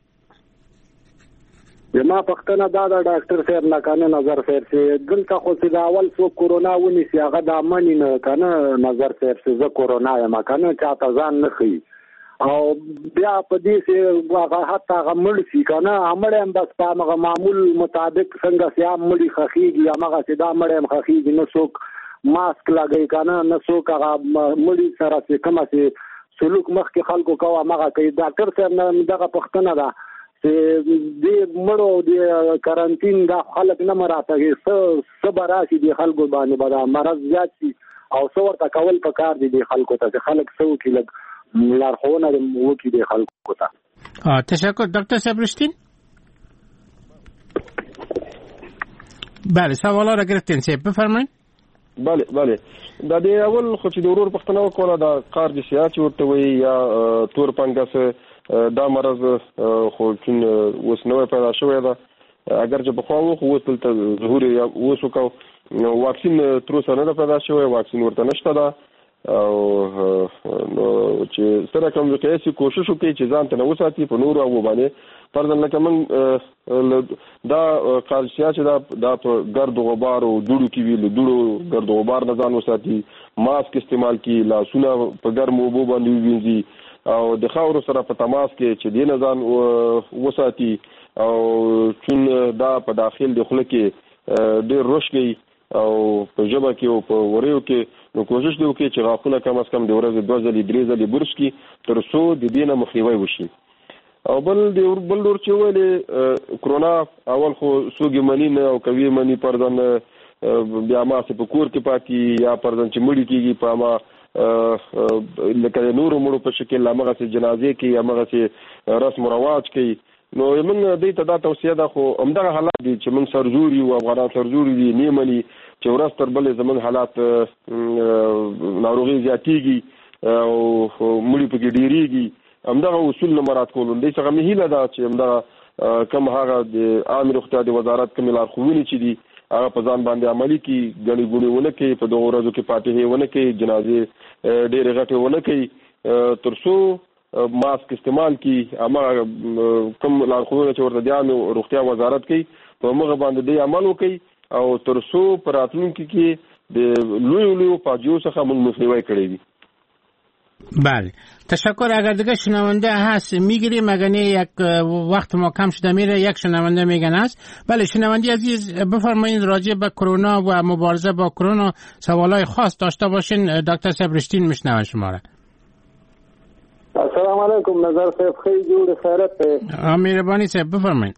زما پښتنه دا د ډاکټر صاحب نه کنه نظر صاحب چې دلته خو چې دا اول څو کورونا ونیسي هغه د امنی نه کنه نظر صاحب چې زه کورونا یم کنه چاته ځان نه خي او بیا په دې چې هغه حتی هغه مړ شي کنه امړ هم بس په هغه معمول مطابق څنګه چې هم مړي خخيږي هغه چې دا مړ هم خخيږي نو څوک ماسک لګي کنه نو څوک هغه مړي سره چې کومه چې سلوک مخکې خلکو کوه هغه کوي. ډاکټر صاحب نه دغه پښتنه ده چې دې مړو د کارانتین دا خلک نه مراتږي څه صبر راشي د خلکو باندې به دا مرض زیات شي او څو ورته کول پکار دي د خلکو ته چې خلک څه وکړي لږ لارښوونه وکړي د خلکو ته. تشکر دکتر صاحب رشتین. بله سوالا را گرفتین صاحب بفرمایید. بله بله دا د اول خو چې د ورور پښتنه وکوله د قارجسیا چې ورته وایي یا تور پنګس دا مرض خو چون اوس نوې پیدا شوې ده اگر چې بخوا وو خو اوس دلته ظهور یا اوس وکاو واکسین تر اوسه نه پیدا شوی، واکسین ورته نشته ده او نو چې سره کوم وکړي کوشش وکړي چې ځان ته نه وساتي په نور او باندې پردن لکه من دا قالسیا چې دا د ګرد غبار او دوړو کې ویل دوړو ګرد غبار نه ځان وساتي، ماسک استعمال کی، لاسونه په ګرم اوبو باندې وینځي او د خاورو سره په تماس کې چې دین ځان وساتي او چون دا په داخل د خله کې ډېر روشګي او په جبه کې او په وریو کې نو کوشش دی وکړي چې غاښونه کم از کم د ورځې دوه ځلې درې ځلې برش کړي تر څو د دې نه مخنیوی وشي. او بل د بل ډور چې ویلې کرونا اول خو سوګي منی نه او کوي منی پردن بیا ما څه په کور کې پاتې یا پردن چې مړی کېږي په ما لکه نورو مړو په شکل لامغه سي جنازې کې یا مغه سي رسم او رواج کې نو موږ دې ته دا توصیه ده خو همدغه حالات دي چې موږ سرجوري او افغانان سرجوري دي نیمني چې ورځ تر بلې زموږ حالات ناروغي زیاتېږي او مړي پکې ډېریږي. همدغه اصول نه مراعات کول دي څنګه مهیله ده چې همدغه کوم هغه د عام روغتیا د وزارت کوم لارښوونې چې دي هغه په ځان باندې عملي کی غړي ګونی ونه کوي په دغه ورځو کې پاتې ونه کوي جنازې ډېر غټه ونه کوي تر څو ماسک استعمال کی اما کوم لارښوونه چې ورته د روغتیا وزارت کوي په موږ باندې د عمل وکړي او تر څو پر راتلونکي کې د لوی لوی فاجعو څخه موږ مخنیوی کړی وي. بله تشکر. اگر دیگه شنونده هست میگیریم، اگر نه یک وقت ما کم شده میره یک شنونده میگن هست. بله شنونده عزیز بفرمایید راجع به کرونا و مبارزه با کرونا سوالای خاص داشته باشین. دکتر صاحب رشتین میشنوه شما را. السلام علیکم نظر صاحب خیلی جور خیرت ہے. مهربانی صاحب بفرمایید.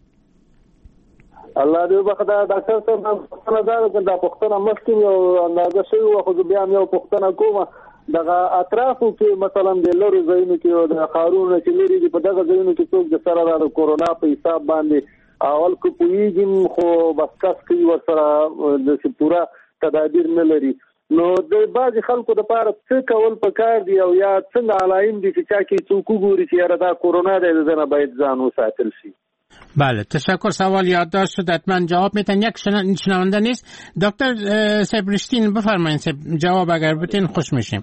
الله دې بخدا ډاکټر صاحب پښتنه دا دا پښتنه مخکې یو اندازه شوی و خو بیا یو پښتنه کومه دغه اطرافو کې مثلا د لوري ځایونو کې د خارونو چې لري په دغه ځایونو کې څوک د سره د کورونا په حساب باندې اول کو پویږم خو بس کس کوي ورسره د پورا تدابیر نه لري نو د بعض خلکو د پاره څه کول پکار دی او یا څنګه علایم دي چې چا کې څوک ګوري چې دا کورونا د زنه باید ځان وساتل شي. بله تشکر. سوال یادداشت شد حتما جواب میتن. یک شنونده نیست. دکتر صاحب رشتین بفرمایید جواب اگر بتین خوش میشیم.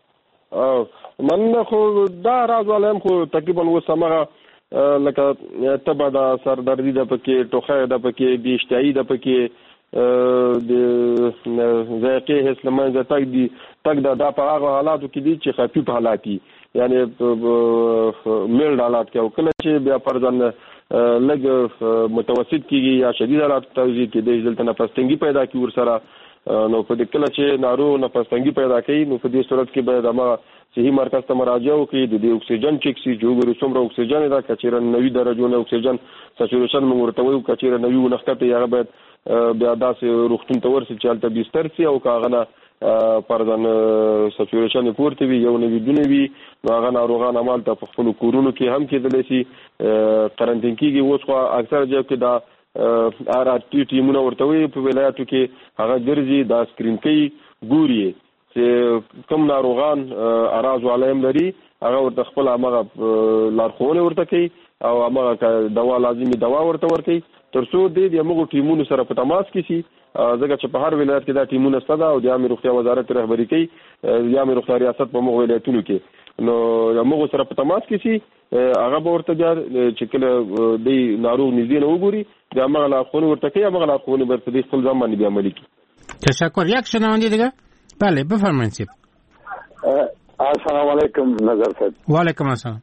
من خو دا راز ولهم خو تقریبا وسمغه لکه تبه دا سردردی ده پکې ټوخه ده پکې بیشتایی ده پکې د ذایقه هیڅ لمنځه تک دی تک دا د په هغه حالاتو کې دي چې خفیف حالات دي یعنی میل حالات کې او کله چې بیا فرضاً لږ متوسط کېږي یا شدید حالات توزیع کې د دلته نفس تنګي پیدا کی ورسره نو په دې کله چې ناروغ نفس تنګي پیدا کوي نو په دې صورت کې باید هغه صحي مرکز ته مراجعه وکړي د دې اکسیجن چیک سي جو ګورو څومره اکسیجن دا کچېره نوي درجو نه اکسیجن سچوریشن موږ ورته وایو کچېره نوي ونخته یا باید بیا داسې روغتون ته ورسي چې هلته بستر سي او کاغنه پردن سچوریشن پورته وي یو نوي دونه وي نو هغه ناروغان عمل ته په خپل کورونو کې هم کېدلی شي قرنټین کېږي. اوس خو اکثر ځای کې دا ار ار ټي ټیمونه ورته وي په ولایتو کې هغه ګرځي دا سکرین کوي ګوري چې کوم ناروغان اراز علایم لري هغه ورته خپل هغه لارښوونې ورته کوي او هغه دوا لازمي دوا ورته ورکوي تر څو د هغو ټیمونو سره په تماس کې شي ځکه چې په هر ولایت کې دا ټیمونه شته ده او د عامه روغتیا وزارت رهبري کوي د عامه روغتیا ریاست په هغو ولایتونو کې نو هغو سره په تماس کې شي هغه به ورته بیا چې کله د ناروغ نږدې نه وګوري د هغه لارښوونې ورته کوي هغه لارښوونې به په خپل ځان باندې بیا عملي کړي. تشکر. یک شنونده دیگه. بله بفرمایید. السلام علیکم نظر صاحب. و علیکم السلام.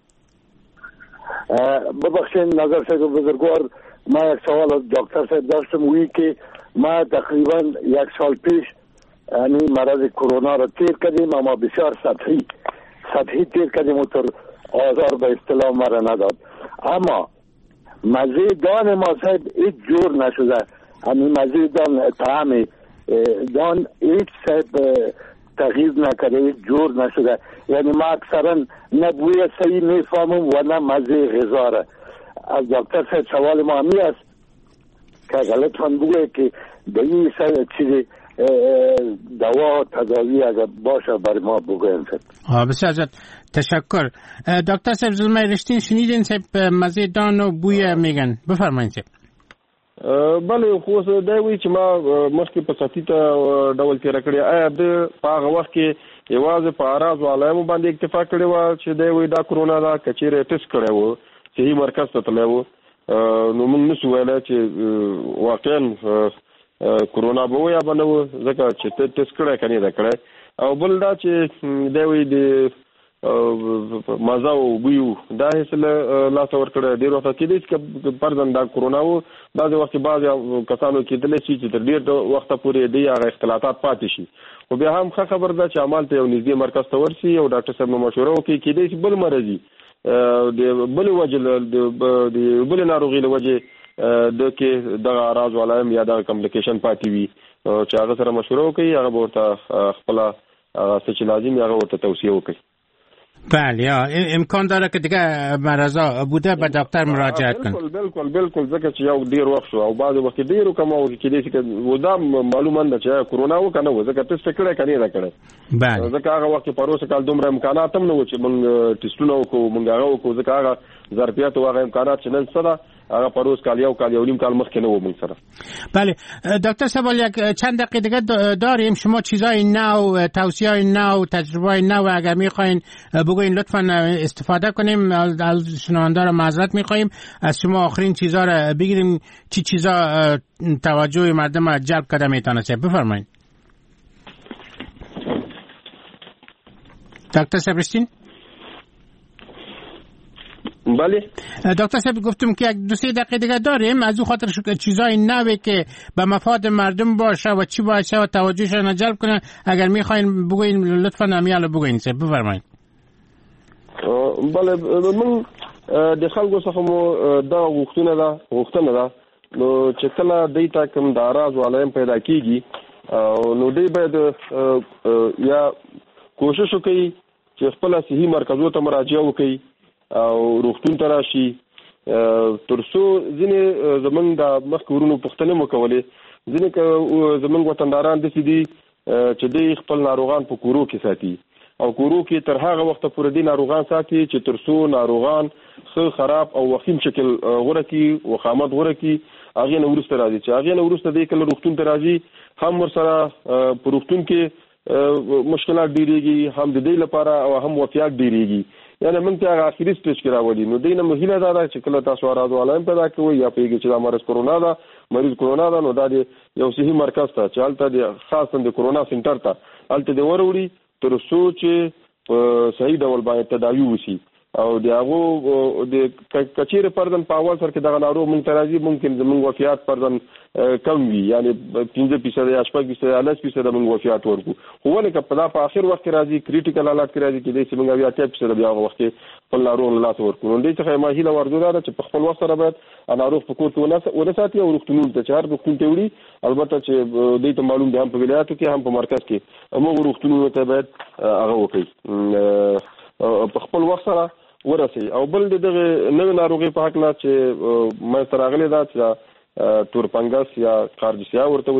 ببخشید نظر صاحب بزرگوار، ما یک سوال از دکتر صاحب داشتم وی که ما تقریبا یک سال پیش یعنی مرض کرونا را تیر کردیم اما بسیار سطحی سطحی تیر کردیم و تر آزار به اصطلاح ما را نداد، اما مزه دان ما صاحب هیچ جور نشده، یعنی مزه دان طعم دان هیچ صاحب تغییر نکرده، هیچ جور نشده، یعنی ما اکثرا نه بوی صحیح میفهمم و نه مزه غذا را. از دکتر صاحب سوال ما همی است که غلط فهم بگوه که به این چیز دوا تداوی اگر باشه برای ما بگویم صاحب. بسیار زیاد تشکر. دکتر صاحب زلمه رشتین شنیدین صاحب مزه دان و بوی میگن، بفرمایید صاحب. بله خو اوس دا وی چې ما مخکې په ساتیته ډول تیر کړی آیا د په هغه وخت کې یوازې په اراز او علایمو باندې اکتفا کړی و چې دا وی دا کرونا دا کچېره ټیسټ کړی و صحیح مرکز ته تللی و نو موږ نشو ویلی چې واقعا کرونا به و یا به نه و ځکه چې ټیسټ کړی که نه ده کړی او بل دا چې دا وی د مزه او بوی دا هیڅ له لاسه ورکړی ډېر وخت کېدی چې فرضاً دا کرونا و بعضې وخت کې بعضې کسانو کېدلی شي چې تر ډېر وخته پورې دی هغه اختلاطات پاتې شي، خو بیا هم ښه خبر ده چې همالته یو نږدې مرکز ته ورشي او ډاکټر صاحب نه مشوره وکړي، کېدی شي بل مرض وي د بلې وجې د بلې ناروغۍ له وجې د کې دغه اعراض او علایم یا دغه کمپلیکیشن پاتې وي چې هغه سره مشوره وکړي، هغه به ورته خپله څه چې لازم هغه ورته توصیه وکړي. بله امکان داره که دیگه مرضا بوده به دکتر مراجعت کن. بالکل بالکل بالکل ځکه چې یو ډیر وخت شو او بعضې وخت ډیرو کمو کې دې چې ودا معلومه ده چې کرونا و کنه و ځکه ټیسټ کړی کنه دا کړی. بله ځکه هغه وخت په روسه کال دومره امکانات هم نه و چې موږ ټیسټونه وکړو، موږ هغه وکړو ځکه هغه ظرفیت او هغه امکانات چې نن سره هغه په روز کال یو کال یو نیم کال مخکې نه و موږ سره. بله دکتر صاحب یک چند دقیقه دیگه داریم، شما چیزای نو توصیه‌های نو تجربه‌های نو اگر می‌خواین بگوین لطفاً استفاده کنیم، از شنونده را معذرت می‌خوایم، از شما آخرین چیزا را بگیریم چی چیزا توجه مردم را جلب کرده میتونه. بفرمایید دکتر صاحب رشتین. بله دکتر صاحب گفتم که یک دو سه دقیقه دیگه داریم، از او خاطر چیزای نوی که به مفاد مردم باشه و چی باشه و توجهشان جلب کنه اگر میخواین بگوین لطفا امیال بگوین. بفرمایید. بله من د خلکو څخه مو دا غوښتنه ده غوښتنه ده نو چې کله دوی ته کوم د اعراض او علایم پیدا کیږي نو دوی باید یا کوشش وکړي چې خپل صحي مرکزونو ته مراجعه وکړي او روغتون ته راشي، تر څو ځینې زمونږ د مخکې ورونو پوښتنې مو کولې، ځینې زمونږ وطنداران داسې دي چې دوی خپل ناروغان په کورو کې ساتي او کورو کې تر هغه وخته پورې دي ناروغان ساتي چې تر څو ناروغان ښه خراب او وخیم شکل غوره کړي، وخامت غوره کړي، هغې نه وروسته راځي چې هغې نه وروسته دی کله روغتون ته راځي هم ورسره په روغتون کې مشکلات ډېرېږي، هم د دې لپاره او هم وفیات ډېرېږي، یعنی موږ ته هغه اخري سټیج کې راولي. نو دوی نه مو هیله دا ده چې کله تاسو اعراض او علایم پیدا کوئ یا پوهېږئ چې دا مرض کرونا ده مریض کرونا ده نو دا د یو صحي مرکز ته چې هلته د خاصا د کرونا سنټر ته هلته دې وروړي تر څو چې په صحیح ډول باندې تداوي وشي او د هغو د کچېرې پردن په اول سر کې دغه ناروغ موږ ته راځي ممکن زموږ وفیات پردن کم وي، یعنی پنځه فیصده یا شپږ فیصده یا لس فیصده موږ وفیات ورکړو، خو ولې که په دا په آخر وخت کې راځي کریټیکل حالات کې راځي کېدای شي موږ اویا اتیا فیصده بیا هغه وخت کې خپل ناروغ له لاسه ورکړو. نو دې څخه ما هیله ورځو دا ده چې په خپل وخت سره باید ناروغ په کور کې ونه ساتي او روغتونونو ته چې هر روغتون ته وړي، البته چې دوی ته معلوم دي هم په ولایاتو کې هم په مرکز کې همغو روغتونونو ته باید هغه وکړي په خپل وخت سره ورسي. او بل دغه نوې ناروغي په حق نه چې منځته راغلې ده چې تور فنګس یا کارډیسیا ورته وي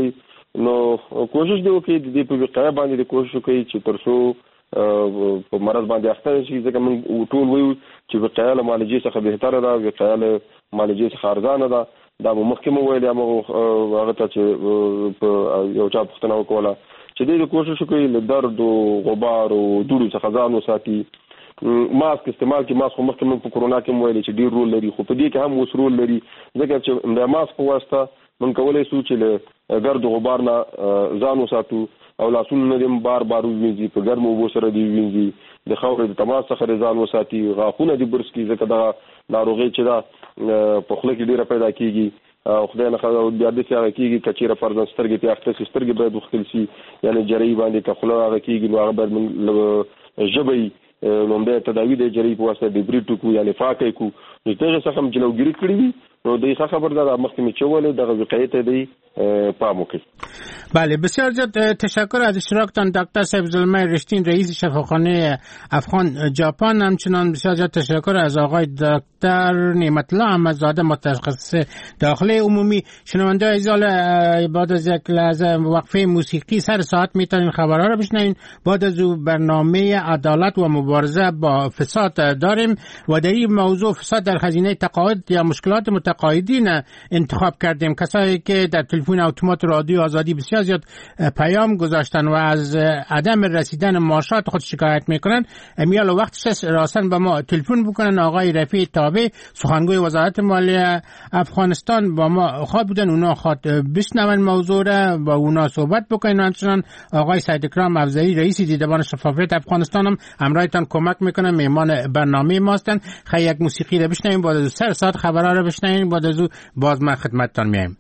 نو کوشش دی وکړي د دې په وقایه باندې د کوشش کوي چې ترڅو په مرض باندې اخته شي. ځکه موږ ټول وایو چې وقایه له معالجې څخه بهتره ده، وقایه له معالجې څخه ارزانه ده. دا به مخکې مو ویل هغه هغه ته چې په یو چا پوښتنه وکوله چې دې کوشش کوي له درد او غبار او دوړو څخه ځان وساتي. ماسک استعمال کې ماسک مخکې موږ په کورونا کې مو ویل چې ډیر رول لري، خو په دې کې هم اوس رول لري ځکه چې د ماسک په واسطه موږ کولای شو چې له ګرد او غبار نه ځان وساتو او لاسونه نه بار بار وینځي، په ګرمو اوبو سره دی وینځي، د خاورې د تماس څخه ځان وساتي، غاښونه دې برس کړي ځکه دا ناروغي چې دا په خوله کې ډیره پیدا کیږي او خدای نه خدای بیا دې څنګه کیږي کچېره پر سترګې ته اخته سترګې باید وختل شي، یعنی جری باندې کخله هغه کیږي نو هغه باید ژبې نو د تداوی د جری په واسطه د بریټو کو یعنی فاکې کو نو دغه څه هم جلوګیری کړی وي. نو دې خبر ده مخکې می چولې دغه وقایت دی پام وکړي. بله بسیار زیاد تشکر از اشتراکتان دکتر صاحب زلمه رشتین رئیس شفاخانه افغان ژاپن. همچنان بسیار زیاد تشکر از آقای دکتر نعمت الله احمدزاده متخصص داخله عمومی. شنونده عزیز بعد از یک لحظه وقفه موسیقی سر ساعت میتونین خبرها رو بشنوین. بعد از او برنامه عدالت و مبارزه با فساد داریم و در این موضوع فساد در خزینه تقاعد یا مشکلات متقاعدین انتخاب کردیم. کسایی که در تلفن اتومات رادیو آزادی بسیار زیاد پیام گذاشتن و از عدم رسیدن معاشات خود شکایت میکنن، امیال وقتش راسن به ما تلفن بکنن. آقای رفیع تابع سخنگوی وزارت مالیه افغانستان با ما خواد بودن، اونا خواد بشنون موضوع را با اونا صحبت بکنن. همچنان آقای سید اکرام افزایی رئیس دیدبان شفافیت افغانستان هم همراهتان کمک میکنن، مهمان برنامه ماستن. خیلی یک موسیقی را بشنویم، بعد از سر ساعت خبرها را بشنویم، بعد از باز ما خدمتتان میایم.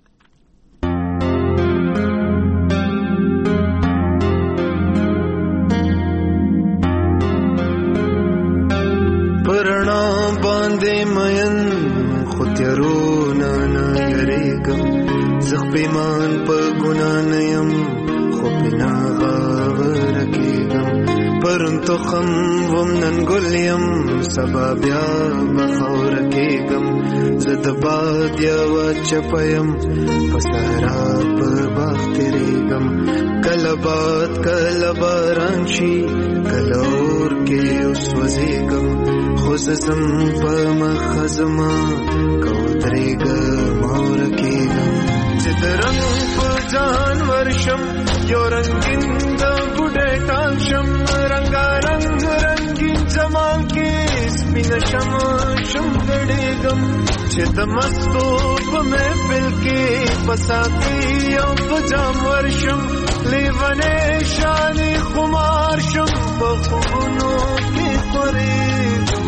پرنا باندې مین خو تیارو نه یریږم، زه پیمان په ګناه نه یم خو پې نه غاوره کېږم. پرون تخم وم نن ګل یم سبا بیا به خاوره کېږم. زه د باد یوه چپه یم په صحرا په باغ تېرېږم. کله باد کله باران شي کله اور کې اوس وځېږم. خو زه ځم په مخه زما که ودرېږم او ورکېږم. چې د رنګ په ځان ورشم یو رنګین د بوډۍ ټال شم. رنګارنګ رنګین جمال کې سپینه شم شم ګډېږم. چې د مستو په محفل کې په ساقي او په جام ورشم. لیونی شانې خمار شم په خوبونو کې خورېږم.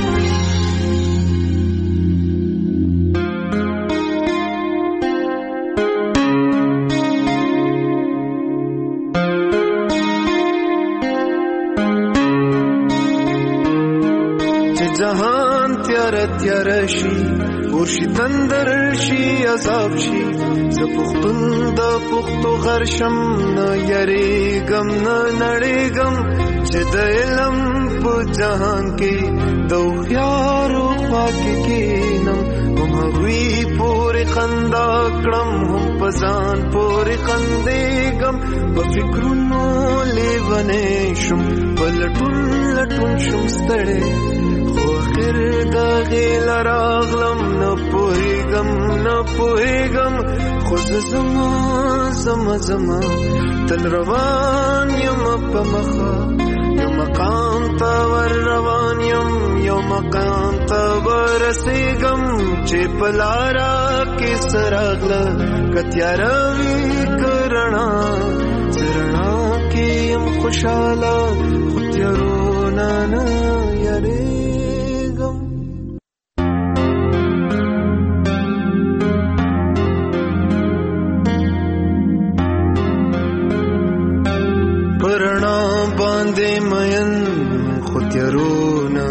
جهان تیار تیار شي ورشي تندر شي عذاب شي. زه پښتون د پښتو غرشم نه یریږم نه نړېږم. چې د علم په جهان کې د هوښیارو خوا کې کښېنم. هم هغوی پورې خندا کړم هم په ځان پورې خندېږم. په فکرونو لیونی شم په لټون لټون شم ستړی. خیر د غیل راغلم نه پوهېږم نه پوهېږم. خو زه زما زما زما تل روان یم په مخه. یو مقام ته ور روان یم یو مقام ته ورسېږم. چې په لاره کې څه راغله که تیاره وي که رڼا. زه رڼا کې یم خوشحاله خو تیارو نه نه یارې. پرنا باندې مین خو تیارو